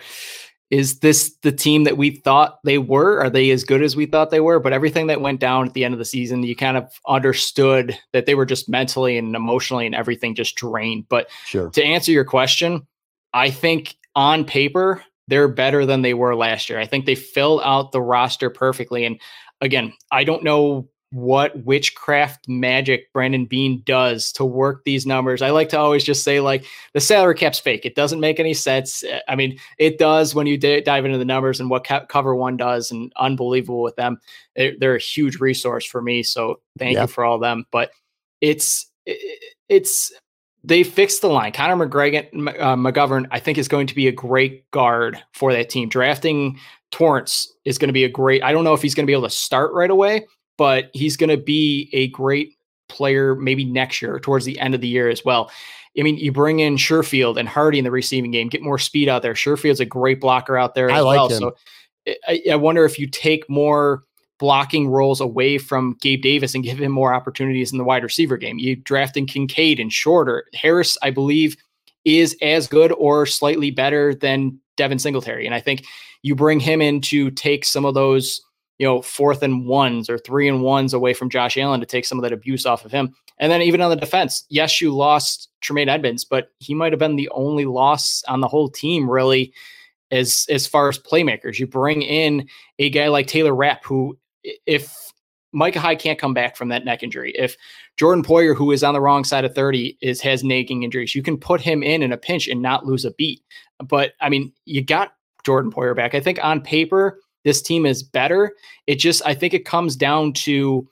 is this the team that we thought they were? Are they as good as we thought they were? But everything that went down at the end of the season, you kind of understood that they were just mentally and emotionally and everything just drained. But sure. to answer your question, I think on paper, they're better than they were last year. I think they filled out the roster perfectly. And again, I don't know what witchcraft magic Brandon Beane does to work these numbers. I like to always just say, like, the salary cap's fake. It doesn't make any sense. I mean, it does when you d- dive into the numbers and what ca- Cover One does, and unbelievable with them. They're, they're a huge resource for me. So thank yeah. you for all them. But it's, it, it's, they fixed the line. Connor McGregor, uh, McGovern, I think, is going to be a great guard for that team. Drafting Torrance is going to be a great, I don't know if he's going to be able to start right away, but he's going to be a great player maybe next year, towards the end of the year as well. I mean, you bring in Sherfield and Hardy in the receiving game, get more speed out there. Sherfield's a great blocker out there as I like well. Him. So I, I wonder if you take more blocking roles away from Gabe Davis and give him more opportunities in the wide receiver game. You drafting Kincaid and Shorter. Harris, I believe, is as good or slightly better than Devin Singletary. And I think you bring him in to take some of those, you know, fourth and ones or three and ones away from Josh Allen to take some of that abuse off of him. And then even on the defense, yes, you lost Tremaine Edmonds, but he might have been the only loss on the whole team, really, as, as far as playmakers. You bring in a guy like Taylor Rapp, who, if Micah Hyde can't come back from that neck injury, if Jordan Poyer, who is on the wrong side of thirty, is has nagging injuries, you can put him in in a pinch and not lose a beat. But I mean, you got Jordan Poyer back. I think on paper, this team is better. It just, I think it comes down to,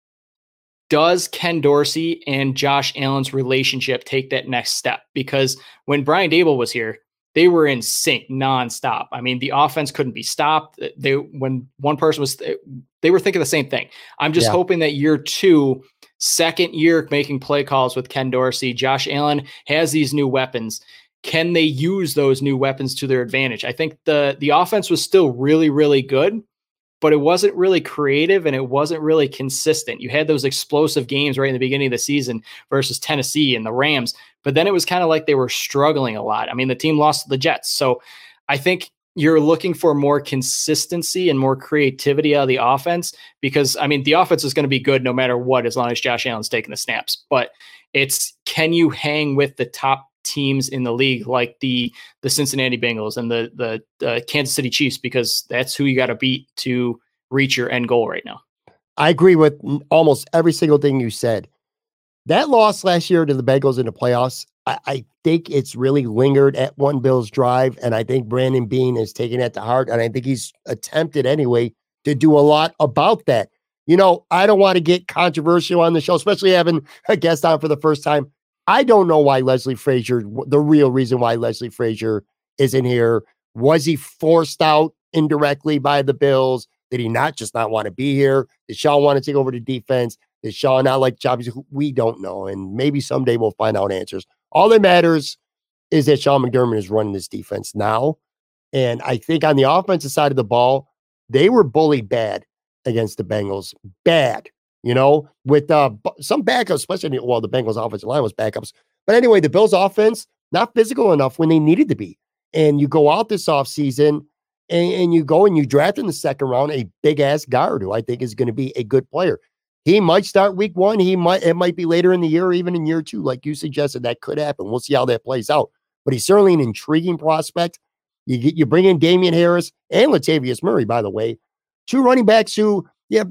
does Ken Dorsey and Josh Allen's relationship take that next step? Because when Brian Daboll was here, they were in sync nonstop. I mean, the offense couldn't be stopped. They, when one person was, they were thinking the same thing. I'm just yeah. hoping that year two, second year making play calls with Ken Dorsey, Josh Allen has these new weapons. Can they use those new weapons to their advantage? I think the, the offense was still really, really good, but it wasn't really creative and it wasn't really consistent. You had those explosive games right in the beginning of the season versus Tennessee and the Rams, but then it was kind of like they were struggling a lot. I mean, the team lost to the Jets. So I think you're looking for more consistency and more creativity out of the offense, because I mean, the offense is going to be good no matter what, as long as Josh Allen's taking the snaps, but it's, can you hang with the top teams in the league, like the the Cincinnati Bengals and the the, the Kansas City Chiefs, because that's who you got to beat to reach your end goal right now. I agree with almost every single thing you said. That loss last year to the Bengals in the playoffs, I, I think it's really lingered at one Bills drive, and I think Brandon Beane is taking that to heart, and I think he's attempted anyway to do a lot about that. You know, I don't want to get controversial on the show, especially having a guest on for the first time. I don't know why Leslie Frazier, the real reason why Leslie Frazier isn't here. Was he forced out indirectly by the Bills? Did he not just not want to be here? Did Sean want to take over the defense? Did Sean not like jobs? We don't know. And maybe someday we'll find out answers. All that matters is that Sean McDermott is running this defense now. And I think on the offensive side of the ball, they were bullied bad against the Bengals. Bad, you know, with uh, some backups, especially, well, the Bengals offensive line was backups. But anyway, the Bills offense, not physical enough when they needed to be. And you go out this offseason and, and you go and you draft in the second round a big-ass guard who I think is going to be a good player. He might start week one. He might, it might be later in the year, or even in year two, like you suggested. That could happen. We'll see how that plays out. But he's certainly an intriguing prospect. You get, you bring in Damian Harris and Latavius Murray, by the way, two running backs who, yeah,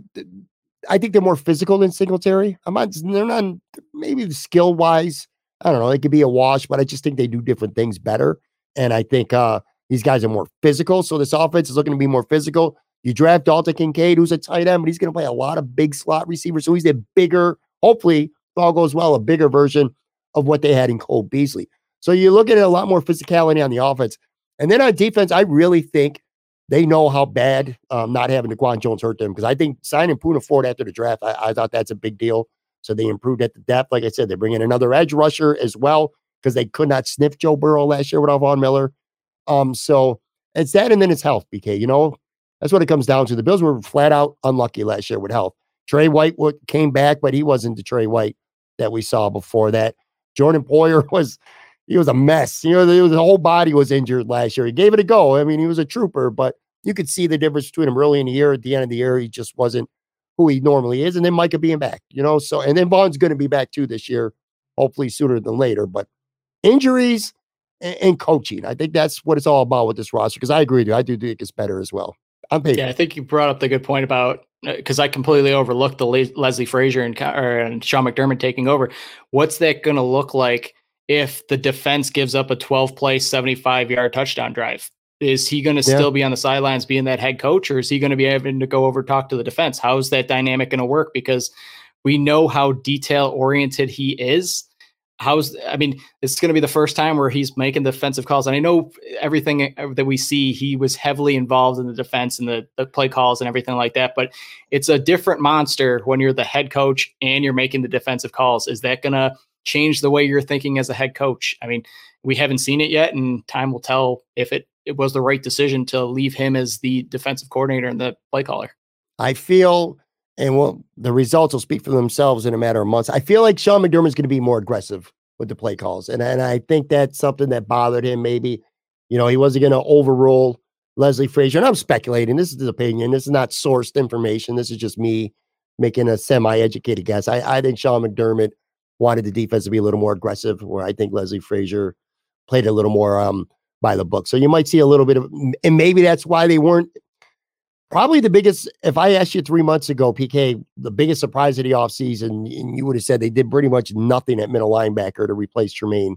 I think they're more physical than Singletary. I'm not, they're not, maybe skill wise, I don't know, it could be a wash, but I just think they do different things better. And I think uh, these guys are more physical. So this offense is looking to be more physical. You draft Dalton Kincaid, who's a tight end, but he's going to play a lot of big slot receivers. So he's a bigger, hopefully, if all goes well, a bigger version of what they had in Cole Beasley. So you look at it, a lot more physicality on the offense. And then on defense, I really think they know how bad um, not having DaQuan Jones hurt them, because I think signing Poona Ford after the draft, I, I thought that's a big deal. So they improved at the depth. Like I said, they bring in another edge rusher as well, because they could not sniff Joe Burrow last year without Von Miller. Um, so it's that, and then it's health, B K. You know, that's what it comes down to. The Bills were flat out unlucky last year with health. Trey White came back, but he wasn't the Trey White that we saw before that. Jordan Poyer was, he was a mess. You know, the whole body was injured last year. He gave it a go. I mean, he was a trooper, but you could see the difference between him early in the year. At the end of the year, he just wasn't who he normally is. And then Micah being back, you know, so, and then Vaughn's going to be back too this year, hopefully sooner than later. But injuries and, and coaching, I think that's what it's all about with this roster. Because I agree with you. I do think it's better as well. I'm paid. Yeah, I think you brought up the good point about, because I completely overlooked the Le- Leslie Frazier and, or, and Sean McDermott taking over. What's that going to look like if the defense gives up a twelve play, seventy-five yard touchdown drive? Is he going to yeah. still be on the sidelines being that head coach, or is he going to be having to go over talk to the defense? How's that dynamic going to work? Because we know how detail oriented he is. How's, I mean, it's going to be the first time where he's making defensive calls. And I know everything that we see, he was heavily involved in the defense and the, the play calls and everything like that. But it's a different monster when you're the head coach and you're making the defensive calls. Is that going to change the way you're thinking as a head coach? I mean, we haven't seen it yet, and time will tell if it, it was the right decision to leave him as the defensive coordinator and the play caller. I feel, and well, the results will speak for themselves in a matter of months. I feel like Sean McDermott is going to be more aggressive with the play calls. And, and I think that's something that bothered him. Maybe, you know, he wasn't going to overrule Leslie Frazier. And I'm speculating. This is his opinion. This is not sourced information. This is just me making a semi-educated guess. I, I think Sean McDermott wanted the defense to be a little more aggressive, where I think Leslie Frazier played a little more um, by the book. So you might see a little bit of, and maybe that's why they weren't probably the biggest. If I asked you three months ago, P K, the biggest surprise of the offseason, and you would have said they did pretty much nothing at middle linebacker to replace Tremaine.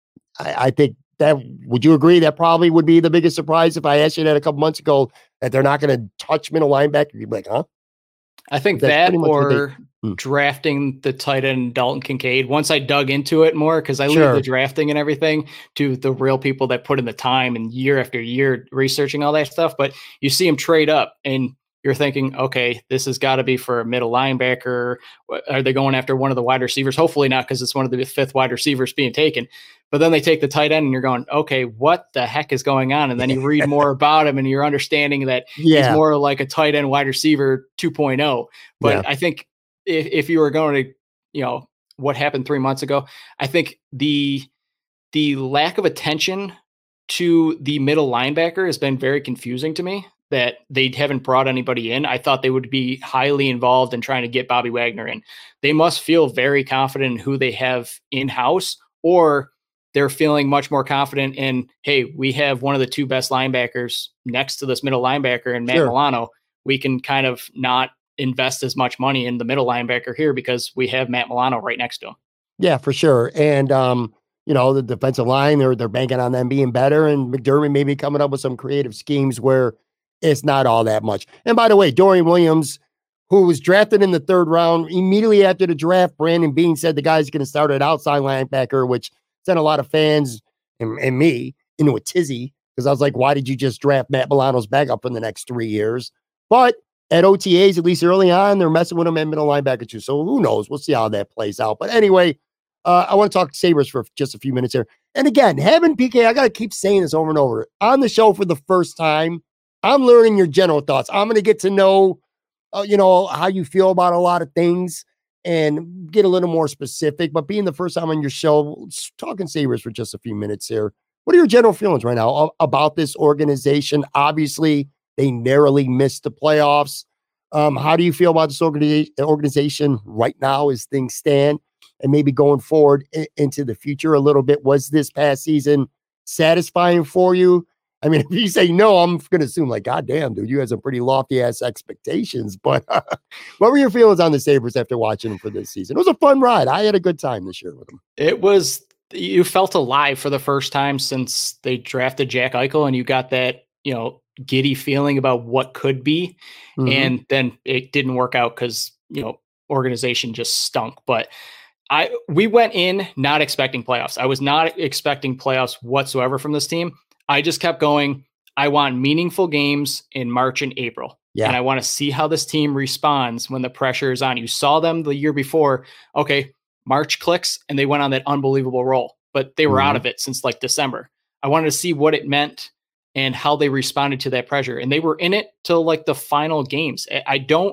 I, I think that, would you agree that probably would be the biggest surprise if I asked you that a couple months ago, that they're not going to touch middle linebacker? You'd be like, huh? I think that, or they, hmm. drafting the tight end Dalton Kincaid. Once I dug into it more, because I sure. leave the drafting and everything to the real people that put in the time and year after year researching all that stuff. But you see him trade up and you're thinking, okay, this has got to be for a middle linebacker. Are they going after one of the wide receivers? Hopefully not, because it's one of the fifth wide receivers being taken. But then they take the tight end and you're going, okay, what the heck is going on? And then you read more about him and you're understanding that yeah. he's more like a tight end wide receiver two point oh. But yeah. I think if, if you were going to, you know, what happened three months ago, I think the the lack of attention to the middle linebacker has been very confusing to me, that they haven't brought anybody in. I thought they would be highly involved in trying to get Bobby Wagner in. They must feel very confident in who they have in-house, or they're feeling much more confident in, hey, we have one of the two best linebackers next to this middle linebacker and Matt sure. Milano. We can kind of not invest as much money in the middle linebacker here because we have Matt Milano right next to him. Yeah, for sure. And, um, you know, the defensive line, they're, they're banking on them being better, and McDermott maybe coming up with some creative schemes where it's not all that much. And by the way, Dorian Williams, who was drafted in the third round, immediately after the draft, Brandon Beane said the guy's going to start at outside linebacker, which sent a lot of fans and, and me into a tizzy, because I was like, why did you just draft Matt Milano's backup in the next three years? But at O T As, at least early on, they're messing with him at middle linebacker too. So who knows? We'll see how that plays out. But anyway, uh, I want to talk Sabres for just a few minutes here. And again, having P K, I got to keep saying this over and over. On the show for the first time, I'm learning your general thoughts. I'm going to get to know, uh, you know, how you feel about a lot of things and get a little more specific. But being the first time on your show, talking Sabres for just a few minutes here, what are your general feelings right now about this organization? Obviously, they narrowly missed the playoffs. Um, how do you feel about this organi- organization right now as things stand and maybe going forward I- into the future a little bit? Was this past season satisfying for you? I mean, if you say no, I'm going to assume like, God damn, dude, you had some pretty lofty ass expectations. But uh, what were your feelings on the Sabres after watching them for this season? It was a fun ride. I had a good time this year with them. It was, you felt alive for the first time since they drafted Jack Eichel, and you got that, you know, giddy feeling about what could be. Mm-hmm. And then it didn't work out because, you know, organization just stunk. But I, we went in not expecting playoffs. I was not expecting playoffs whatsoever from this team. I just kept going. I want meaningful games in March and April. Yeah. And I want to see how this team responds when the pressure is on. You saw them the year before. Okay, March clicks and they went on that unbelievable roll, but they were mm-hmm. out of it since like December. I wanted to see what it meant and how they responded to that pressure. And they were in it till like the final games. I don't,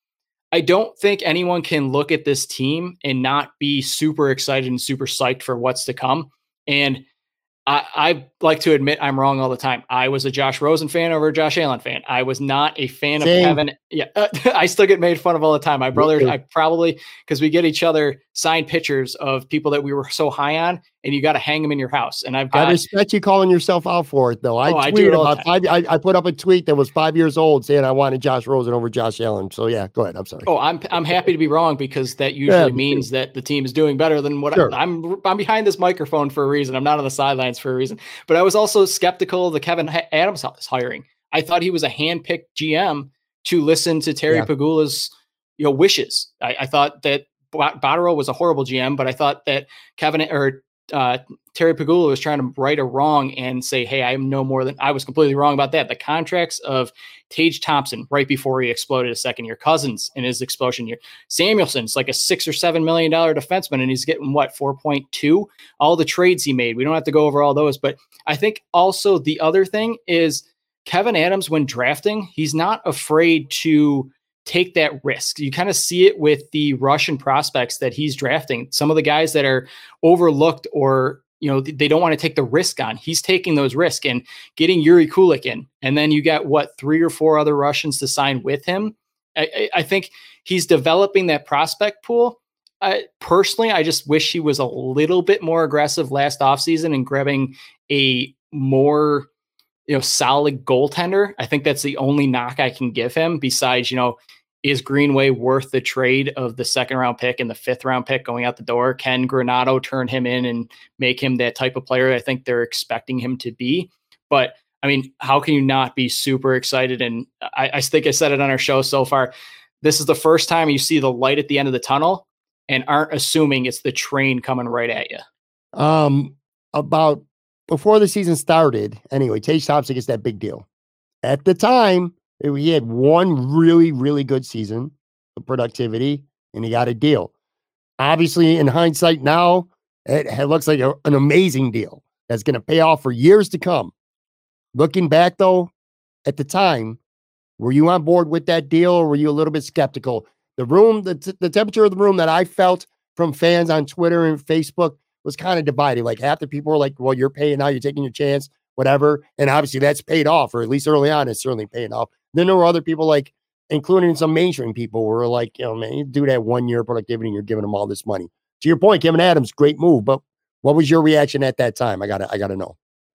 I don't think anyone can look at this team and not be super excited and super psyched for what's to come. And I, I like to admit I'm wrong all the time. I was a Josh Rosen fan over a Josh Allen fan. I was not a fan Same. of Kevin. Yeah, uh, I still get made fun of all the time. My brother, I probably, because we get each other signed pictures of people that we were so high on, and you got to hang them in your house. And I've got. I respect you calling yourself out for it, though. I oh, tweeted I about five. I, I put up a tweet that was five years old saying I wanted Josh Rosen over Josh Allen. So yeah, go ahead. I'm sorry. Oh, I'm I'm happy to be wrong because that usually yeah, means that the team is doing better than what sure. I, I'm. I'm behind this microphone for a reason. I'm not on the sidelines for a reason. But I was also skeptical of the Kevin Adams hiring. I thought he was a hand-picked G M to listen to Terry yeah. Pegula's, you know, wishes. I, I thought that Botterill was a horrible G M, but I thought that Kevin or uh, Terry Pegula was trying to right a wrong and say, hey, I am no more than, I was completely wrong about that. The contracts of Tage Thompson right before he exploded a second year, Cousins in his explosion year, Samuelson's like a six or seven million dollar defenseman, and he's getting what, four point two, all the trades he made. We don't have to go over all those, but I think also the other thing is Kevin Adams, when drafting, he's not afraid to take that risk. You kind of see it with the Russian prospects that he's drafting. Some of the guys that are overlooked or, you know, they don't want to take the risk on. He's taking those risks and getting Yuri Kulik in. And then you got what, three or four other Russians to sign with him. I, I think he's developing that prospect pool. I, personally, I just wish he was a little bit more aggressive last offseason and grabbing a more, you know, solid goaltender. I think that's the only knock I can give him besides, you know, is Greenway worth the trade of the second round pick and the fifth round pick going out the door? Can Granato turn him in and make him that type of player I think they're expecting him to be? But I mean, how can you not be super excited? And I, I think I said it on our show so far. This is the first time you see the light at the end of the tunnel and aren't assuming it's the train coming right at you. Um, about before the season started, anyway, Tage Thompson gets that big deal. At the time, he had one really, really good season of productivity, and he got a deal. Obviously, in hindsight now, it, it looks like a, an amazing deal that's going to pay off for years to come. Looking back, though, at the time, were you on board with that deal, or were you a little bit skeptical? The room, the, t- the temperature of the room that I felt from fans on Twitter and Facebook was kind of divided. Like half the people were like, well, you're paying now, you're taking your chance, whatever. And obviously that's paid off, or at least early on, it's certainly paying off. Then there were other people, like, including some mainstream people, who were like, you know, man, you do that one year of productivity and you're giving them all this money. To your point, Kevin Adams, great move. But what was your reaction at that time? I gotta, I gotta know.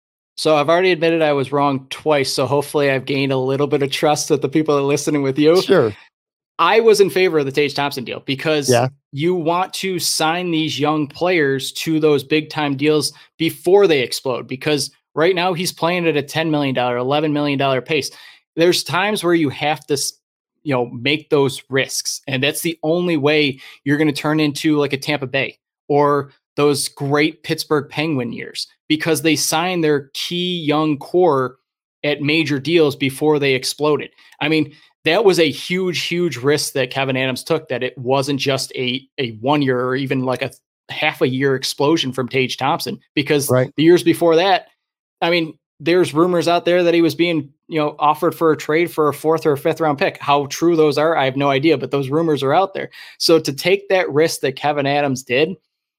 So I've already admitted I was wrong twice. So hopefully I've gained a little bit of trust with the people that are listening with you. Sure. I was in favor of the Tage Thompson deal because yeah. you want to sign these young players to those big time deals before they explode. Because right now he's playing at a ten million dollars, eleven million dollars pace. There's times where you have to, you know, make those risks. And that's the only way you're going to turn into like a Tampa Bay or those great Pittsburgh Penguin years, because they signed their key young core at major deals before they exploded. I mean, that was a huge, huge risk that Kevyn Adams took, that it wasn't just a, a one year or even like a half a year explosion from Tage Thompson, because right. the years before that, I mean, there's rumors out there that he was being, you know, offered for a trade for a fourth or a fifth round pick. How true those are, I have no idea, but those rumors are out there. So to take that risk that Kevyn Adams did,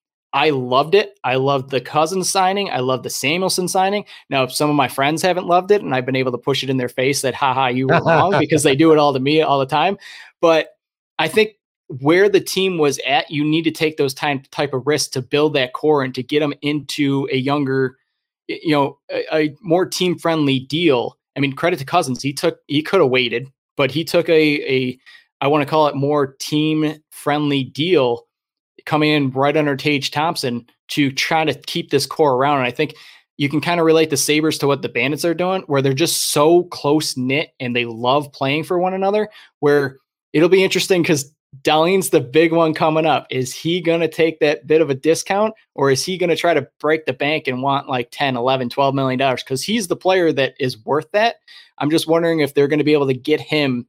I loved it. I loved the Cousins signing. I loved the Samuelson signing. Now, if some of my friends haven't loved it, and I've been able to push it in their face that, haha, you were wrong, because they do it all to me all the time. But I think where the team was at, you need to take those time, type of risks to build that core and to get them into a younger, you know, a, a more team-friendly deal. I mean, credit to Cousins. He took, he could have waited, but he took a, a, I want to call it more team-friendly deal coming in right under Tage Thompson to try to keep this core around. And I think you can kind of relate the Sabres to what the Bandits are doing, where they're just so close knit and they love playing for one another, where it'll be interesting because Dahlin's the big one coming up. Is he going to take that bit of a discount, or is he going to try to break the bank and want like ten, eleven, twelve million dollars? Because he's the player that is worth that. I'm just wondering if they're going to be able to get him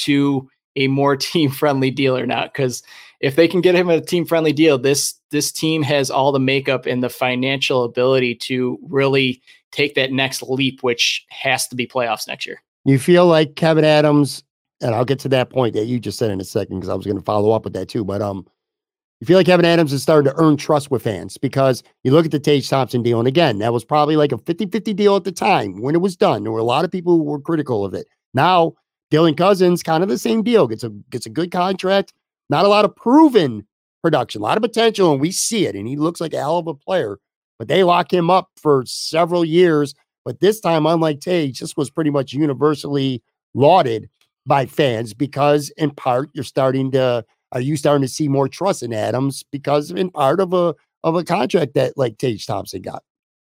to a more team-friendly deal or not. Because if they can get him a team-friendly deal, this this team has all the makeup and the financial ability to really take that next leap, which has to be playoffs next year. You feel like Kevyn Adams, and I'll get to that point that you just said in a second, because I was going to follow up with that too. But um, you feel like Kevyn Adams is starting to earn trust with fans, because you look at the Tage Thompson deal, and again, that was probably like a fifty-fifty deal at the time when it was done. There were a lot of people who were critical of it. Now, Dylan Cousins, kind of the same deal, gets a gets a good contract. Not a lot of proven production, a lot of potential, and we see it. And he looks like a hell of a player. But they lock him up for several years. But this time, unlike Tage, this was pretty much universally lauded by fans, because in part you're starting to are you starting to see more trust in Adams, because in part of a of a contract that like Tage Thompson got.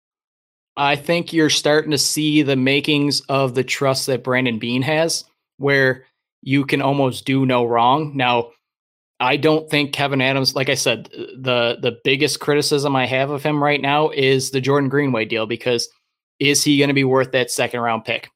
I think you're starting to see the makings of the trust that Brandon Beane has, where you can almost do no wrong. Now, I don't think Kevyn Adams, like I said, the the biggest criticism I have of him right now is the Jordan Greenway deal, because is he going to be worth that second round pick?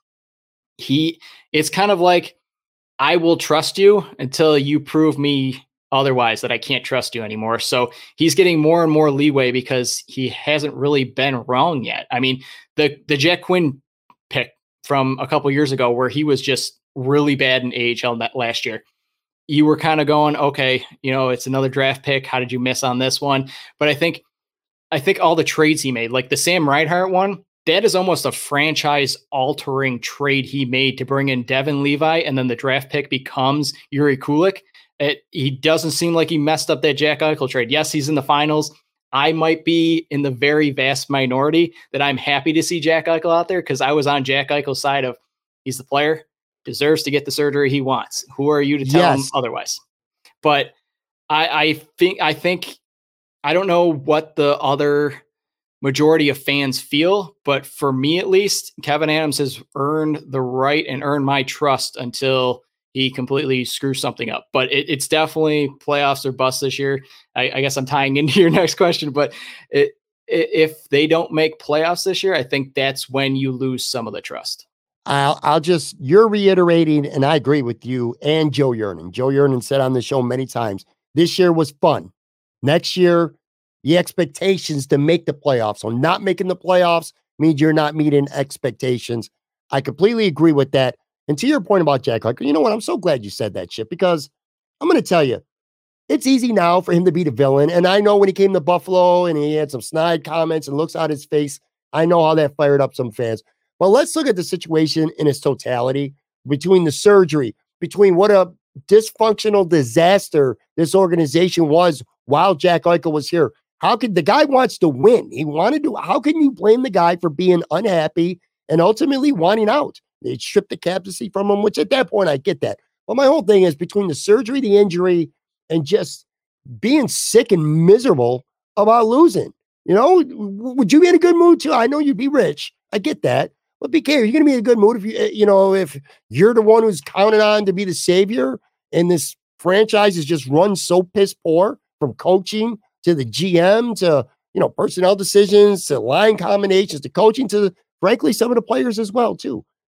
He, it's kind of like, I will trust you until you prove me otherwise, that I can't trust you anymore. So he's getting more and more leeway because he hasn't really been wrong yet. I mean, the, the Jack Quinn pick from a couple years ago, where he was just really bad in A H L that last year, you were kind of going, okay, you know, it's another draft pick. How did you miss on this one? But I think, I think all the trades he made, like the Sam Reinhart one, that is almost a franchise altering trade he made to bring in Devin Levi, and then the draft pick becomes Yuri Kulik. It, he doesn't seem like he messed up that Jack Eichel trade. Yes, he's in the finals. I might be in the very vast minority that I'm happy to see Jack Eichel out there, because I was on Jack Eichel's side of, he's the player, deserves to get the surgery he wants. Who are you to tell yes. him otherwise? But I, I think, I think, I don't know what the other majority of fans feel, but for me, at least, Kevyn Adams has earned the right and earned my trust until he completely screws something up. But it, it's definitely playoffs or bust this year. I, I guess I'm tying into your next question, but it, it, if they don't make playoffs this year, I think that's when you lose some of the trust. I'll, I'll just, you're reiterating, and I agree with you and Joe Yernan. Joe Yernan said on the show many times, this year was fun. Next year, the expectations to make the playoffs. So not making the playoffs means you're not meeting expectations. I completely agree with that. And to your point about Jack Eichel, you know what? I'm so glad you said that shit, because I'm going to tell you, it's easy now for him to be the villain. And I know when he came to Buffalo and he had some snide comments and looks out his face, I know how that fired up some fans. But let's look at the situation in its totality, between the surgery, between what a dysfunctional disaster this organization was while Jack Eichel was here. How could the guy wants to win? He wanted to. How can you blame the guy for being unhappy and ultimately wanting out? They stripped the captaincy from him, which at that point I get that. But my whole thing is between the surgery, the injury, and just being sick and miserable about losing. You know, would you be in a good mood too? I know you'd be rich. I get that. But be careful. You're going to be in a good mood if you, you know, if you're the one who's counted on to be the savior, and this franchise is just run so piss poor, from coaching to the G M to, you know, personnel decisions to line combinations to coaching to, frankly, some of the players as well too.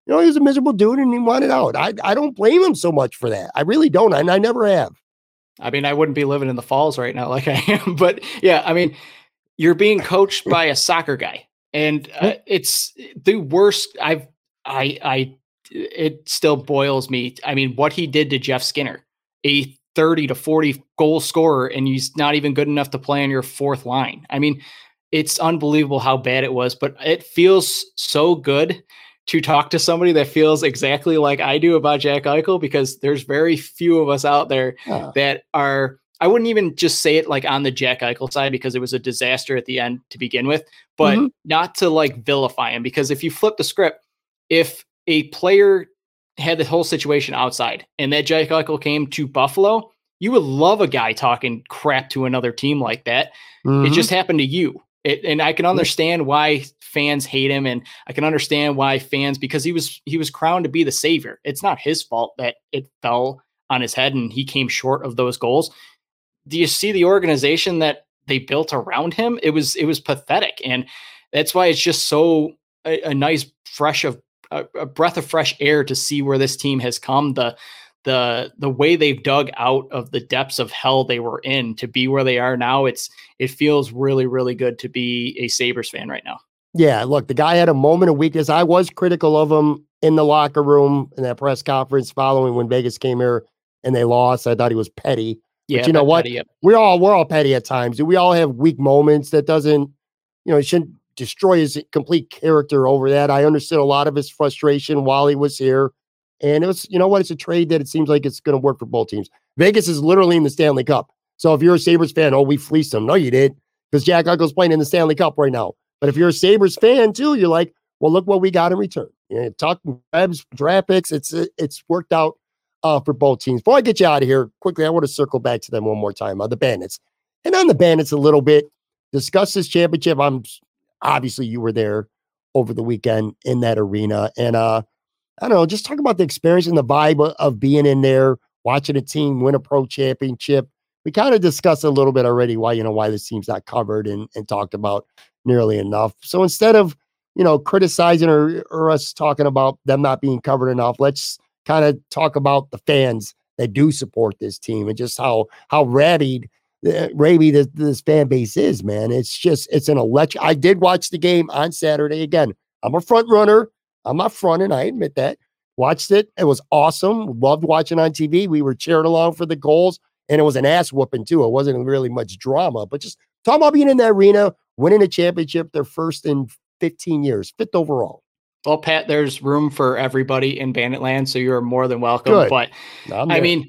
you know, he was a miserable dude and he wanted out. I, I don't blame him so much for that. I really don't. And I never have. I mean, I wouldn't be living in the Falls right now like I am. But yeah, I mean, you're being coached by a soccer guy. And uh, it's the worst. I've, I, I, it still boils me. I mean, what he did to Jeff Skinner, a thirty to forty goal scorer, and he's not even good enough to play on your fourth line. I mean, it's unbelievable how bad it was, but it feels so good to talk to somebody that feels exactly like I do about Jack Eichel, because there's very few of us out there yeah. that are, I wouldn't even just say it like on the Jack Eichel side, because it was a disaster at the end to begin with, but mm-hmm. not to like vilify him, because if you flip the script, if a player had the whole situation outside and that Jack Eichel came to Buffalo, you would love a guy talking crap to another team like that. Mm-hmm. It just happened to you. It, and I can understand why fans hate him, and I can understand why fans, because he was he was crowned to be the savior. It's not his fault that it fell on his head and he came short of those goals. Do you see the organization that they built around him? It was it was pathetic, and that's why it's just so a, a nice fresh of a, a breath of fresh air to see where this team has come. The the the way they've dug out of the depths of hell they were in to be where they are now. It's it feels really, really good to be a Sabres fan right now. Yeah, look, the guy had a moment of weakness. I was critical of him in the locker room in that press conference following when Vegas came here and they lost. I thought he was petty. Yeah, but you know what? Petty, yep. We're all we're all petty at times. We all have weak moments. That doesn't, you know, it shouldn't destroy his complete character over that. I understood a lot of his frustration while he was here. And it was, you know what? It's a trade that it seems like it's going to work for both teams. Vegas is literally in the Stanley Cup. So if you're a Sabres fan, oh, we fleeced them. No, you did. Because Jack Eichel's playing in the Stanley Cup right now. But if you're a Sabres fan too, you're like, well, look what we got in return. You know, talking Rebs, draft picks, it's it's worked out uh, for both teams. Before I get you out of here, quickly, I want to circle back to them one more time, uh, the Bandits. And on the Bandits a little bit, discuss this championship. I'm obviously you were there over the weekend in that arena. And uh I don't know, just talk about the experience and the vibe of being in there, watching a team win a pro championship. We kind of discussed a little bit already why, you know, why this team's not covered and, and talked about nearly enough. So instead of, you know, criticizing or, or us talking about them not being covered enough, let's kind of talk about the fans that do support this team and just how, how rabid, uh, rabid this, this fan base is, man. It's just, it's an electric. I did watch the game on Saturday. Again, I'm a front runner. I'm not fronting. I admit that. Watched it. It was awesome. Loved watching on T V. We were cheering along for the goals, and it was an ass whooping too. It wasn't really much drama, but just talking about being in that arena, winning a championship, their first in fifteen years, fifth overall. Well, Pat, there's room for everybody in Banditland, so you're more than welcome. Good. But I mean,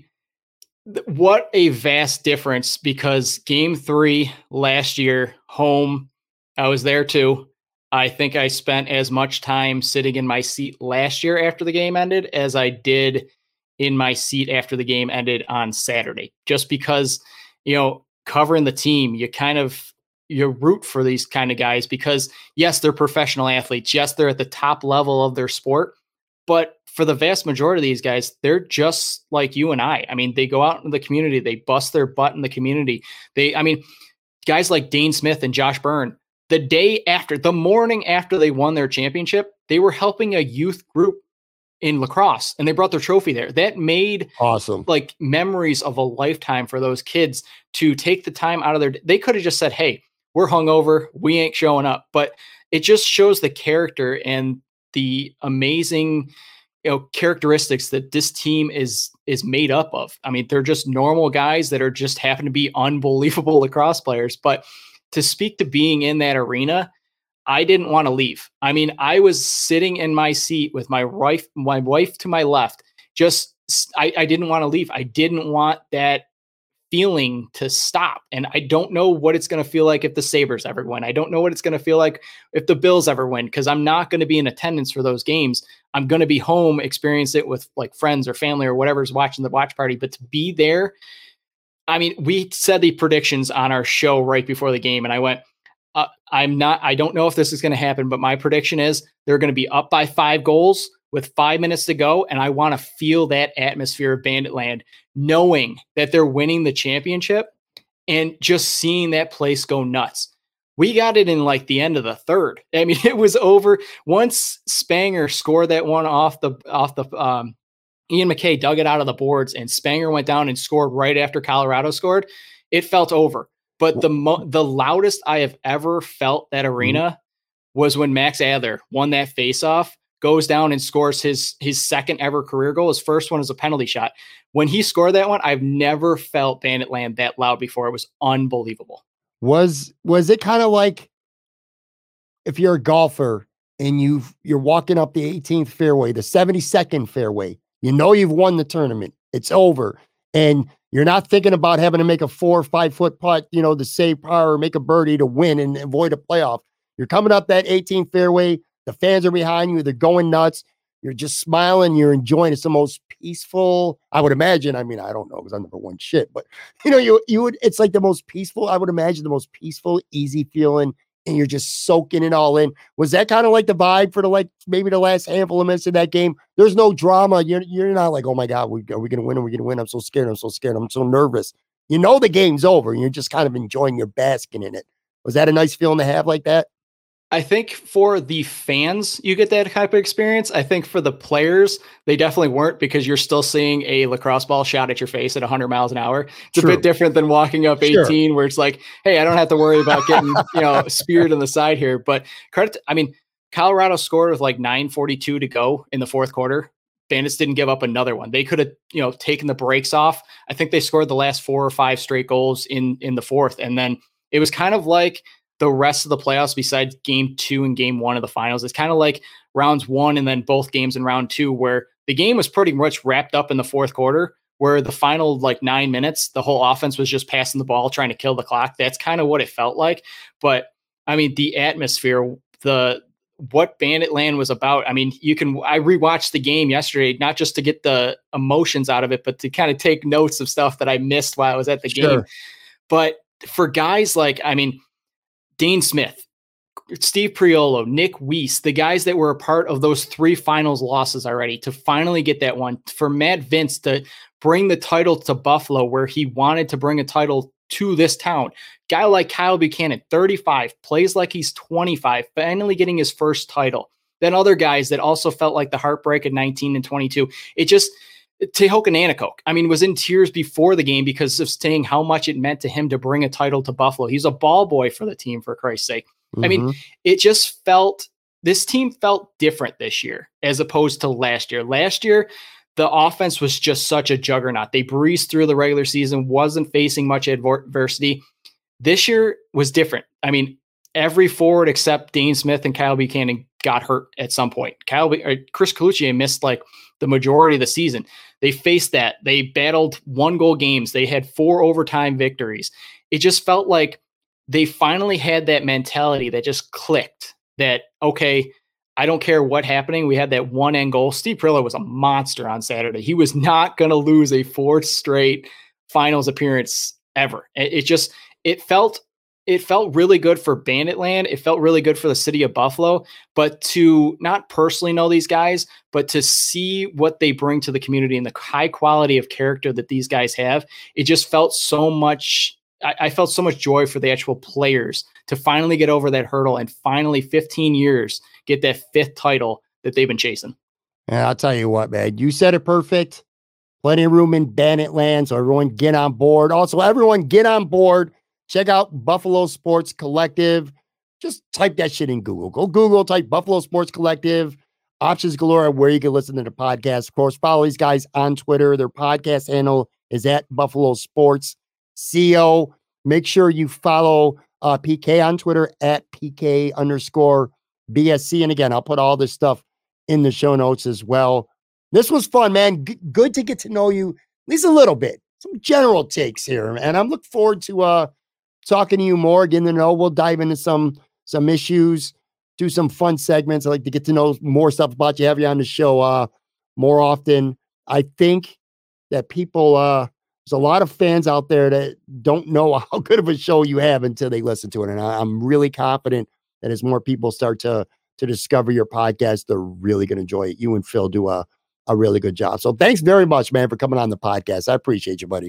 th- what a vast difference, because game three last year, home, I was there too. I think I spent as much time sitting in my seat last year after the game ended as I did in my seat after the game ended on Saturday, just because, you know, covering the team, you kind of, you root for these kind of guys because yes, they're professional athletes. Yes, they're at the top level of their sport, but for the vast majority of these guys, they're just like you and I. I mean, they go out in the community, they bust their butt in the community. They, I mean, guys like Dane Smith and Josh Byrne, the day after, the morning after they won their championship, they were helping a youth group in lacrosse and they brought their trophy there. That made awesome, like memories of a lifetime for those kids to take the time out of their, they could have just said, hey, we're hungover, we ain't showing up. But it just shows the character and the amazing, you know, characteristics that this team is, is made up of. I mean, they're just normal guys that are just happen to be unbelievable lacrosse players, but to speak to being in that arena, I didn't want to leave. I mean, I was sitting in my seat with my wife, my wife to my left. Just, I, I didn't want to leave. I didn't want that feeling to stop. And I don't know what it's going to feel like if the Sabres ever win. I don't know what it's going to feel like if the Bills ever win, because I'm not going to be in attendance for those games. I'm going to be home, experience it with like friends or family or whatever's watching the watch party. But to be there, I mean, we said the predictions on our show right before the game, and I went, uh, I'm not, I don't know if this is going to happen, but my prediction is they're going to be up by five goals with five minutes to go. And I want to feel that atmosphere of Banditland, knowing that they're winning the championship and just seeing that place go nuts. We got it in like the end of the third. I mean, it was over once Spanger scored that one off the off the um, Ian McKay dug it out of the boards, and Spanger went down and scored right after Colorado scored. It felt over. But the mo- the loudest I have ever felt that arena mm-hmm. was when Max Adler won that faceoff, goes down and scores his his second ever career goal. His first one was a penalty shot. When he scored that one, I've never felt Bandit Land that loud before. It was unbelievable. Was was it kind of like if you're a golfer and you you're walking up the eighteenth fairway, the seventy-second fairway, you know you've won the tournament. It's over. And you're not thinking about having to make a four or five foot putt, you know, to save par or make a birdie to win and avoid a playoff. You're coming up that eighteenth fairway. The fans are behind you. They're going nuts. You're just smiling. You're enjoying. It's the most peaceful, I would imagine. I mean, I don't know because I never won shit, but you know, you you would. It's like the most peaceful. I would imagine the most peaceful, easy feeling, and you're just soaking it all in. Was that kind of like the vibe for the like maybe the last handful of minutes of that game? There's no drama. You're you're not like, oh my god, we are we gonna win? Are we gonna win? I'm so scared. I'm so scared. I'm so nervous. You know the game's over. And you're just kind of enjoying your basking in it. Was that a nice feeling to have like that? I think for the fans, you get that type of experience. I think for the players, they definitely weren't because you're still seeing a lacrosse ball shot at your face at one hundred miles an hour. It's True. a bit different than walking up eighteen sure. where it's like, hey, I don't have to worry about getting, you know, speared in the side here. But credit, to, I mean, Colorado scored with like nine forty-two to go in the fourth quarter. Bandits didn't give up another one. They could have, you know, taken the brakes off. I think they scored the last four or five straight goals in, in the fourth. And then it was kind of like the rest of the playoffs besides game two and game one of the finals. It's kind of like rounds one and then both games in round two, where the game was pretty much wrapped up in the fourth quarter, where the final like nine minutes, the whole offense was just passing the ball, trying to kill the clock. That's kind of what it felt like. But I mean, the atmosphere, the, what Bandit Land was about. I mean, you can, I rewatched the game yesterday, not just to get the emotions out of it, but to kind of take notes of stuff that I missed while I was at the sure. game. But for guys like, I mean, Dane Smith, Steve Priolo, Nick Weiss, the guys that were a part of those three finals losses already, to finally get that one, for Matt Vince to bring the title to Buffalo where he wanted to bring a title to this town. Guy like Kyle Buchanan, thirty-five, plays like he's twenty-five, finally getting his first title. Then other guys that also felt like the heartbreak at nineteen and twenty-two. It just, Tehoka Nanticoke, I mean, was in tears before the game because of saying how much it meant to him to bring a title to Buffalo. He's a ball boy for the team, for Christ's sake. Mm-hmm. I mean, it just felt, this team felt different this year as opposed to last year. Last year, the offense was just such a juggernaut. They breezed through the regular season, wasn't facing much adversity. This year was different. I mean, every forward except Dane Smith and Kyle Buchanan got hurt at some point. Kyle, or Chris Colucci missed like the majority of the season. They faced that. They battled one goal games. They had four overtime victories. It just felt like they finally had that mentality that just clicked that, okay, I don't care what happening. We had that one end goal. Steve Priolo was a monster on Saturday. He was not going to lose a fourth straight finals appearance ever. It, it just, it felt, it felt really good for Bandit Land. It felt really good for the city of Buffalo, but to not personally know these guys, but to see what they bring to the community and the high quality of character that these guys have, it just felt so much, I, I felt so much joy for the actual players to finally get over that hurdle and finally fifteen years get that fifth title that they've been chasing. And I'll tell you what, man, you said it perfect. Plenty of room in Bandit Land, so everyone get on board. Also, everyone get on board. Check out Buffalo Sports Collective. Just type that shit in Google. Go Google, type Buffalo Sports Collective. Options galore where you can listen to the podcast. Of course, follow these guys on Twitter. Their podcast handle is at Buffalo Sports C O. Make sure you follow uh, P K on Twitter at P K underscore B S C. And again, I'll put all this stuff in the show notes as well. This was fun, man. G- good to get to know you at least a little bit. Some general takes here. And I'm looking forward to uh, talking to you more, getting to know. We'll dive into some some issues, do some fun segments. I like to get to know more stuff about you, have you on the show uh, more often. I think that people, uh, there's a lot of fans out there that don't know how good of a show you have until they listen to it. And I, I'm really confident that as more people start to to discover your podcast, they're really going to enjoy it. You and Phil do a, a really good job. So thanks very much, man, for coming on the podcast. I appreciate you, buddy.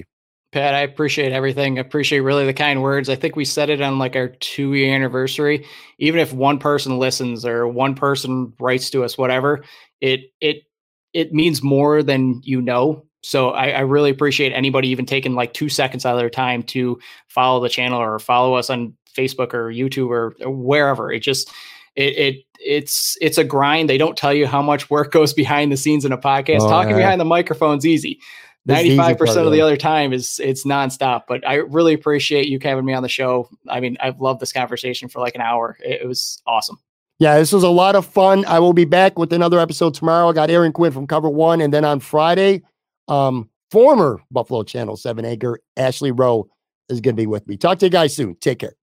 Pat, I appreciate everything. I appreciate really the kind words. I think we said it on like our two year anniversary. Even if one person listens or one person writes to us, whatever, it, it, it means more than you know. So I, I really appreciate anybody even taking like two seconds out of their time to follow the channel or follow us on Facebook or YouTube or, or wherever. It just, it, it, it's, it's a grind. They don't tell you how much work goes behind the scenes in a podcast. Oh, Talking yeah. behind the microphone's easy. ninety-five percent of the other time is it's nonstop, but I really appreciate you having me on the show. I mean, I've loved this conversation for like an hour. It, it was awesome. Yeah, this was a lot of fun. I will be back with another episode tomorrow. I got Aaron Quinn from Cover One. And then on Friday, um, former Buffalo Channel seven anchor Ashley Rowe is going to be with me. Talk to you guys soon. Take care.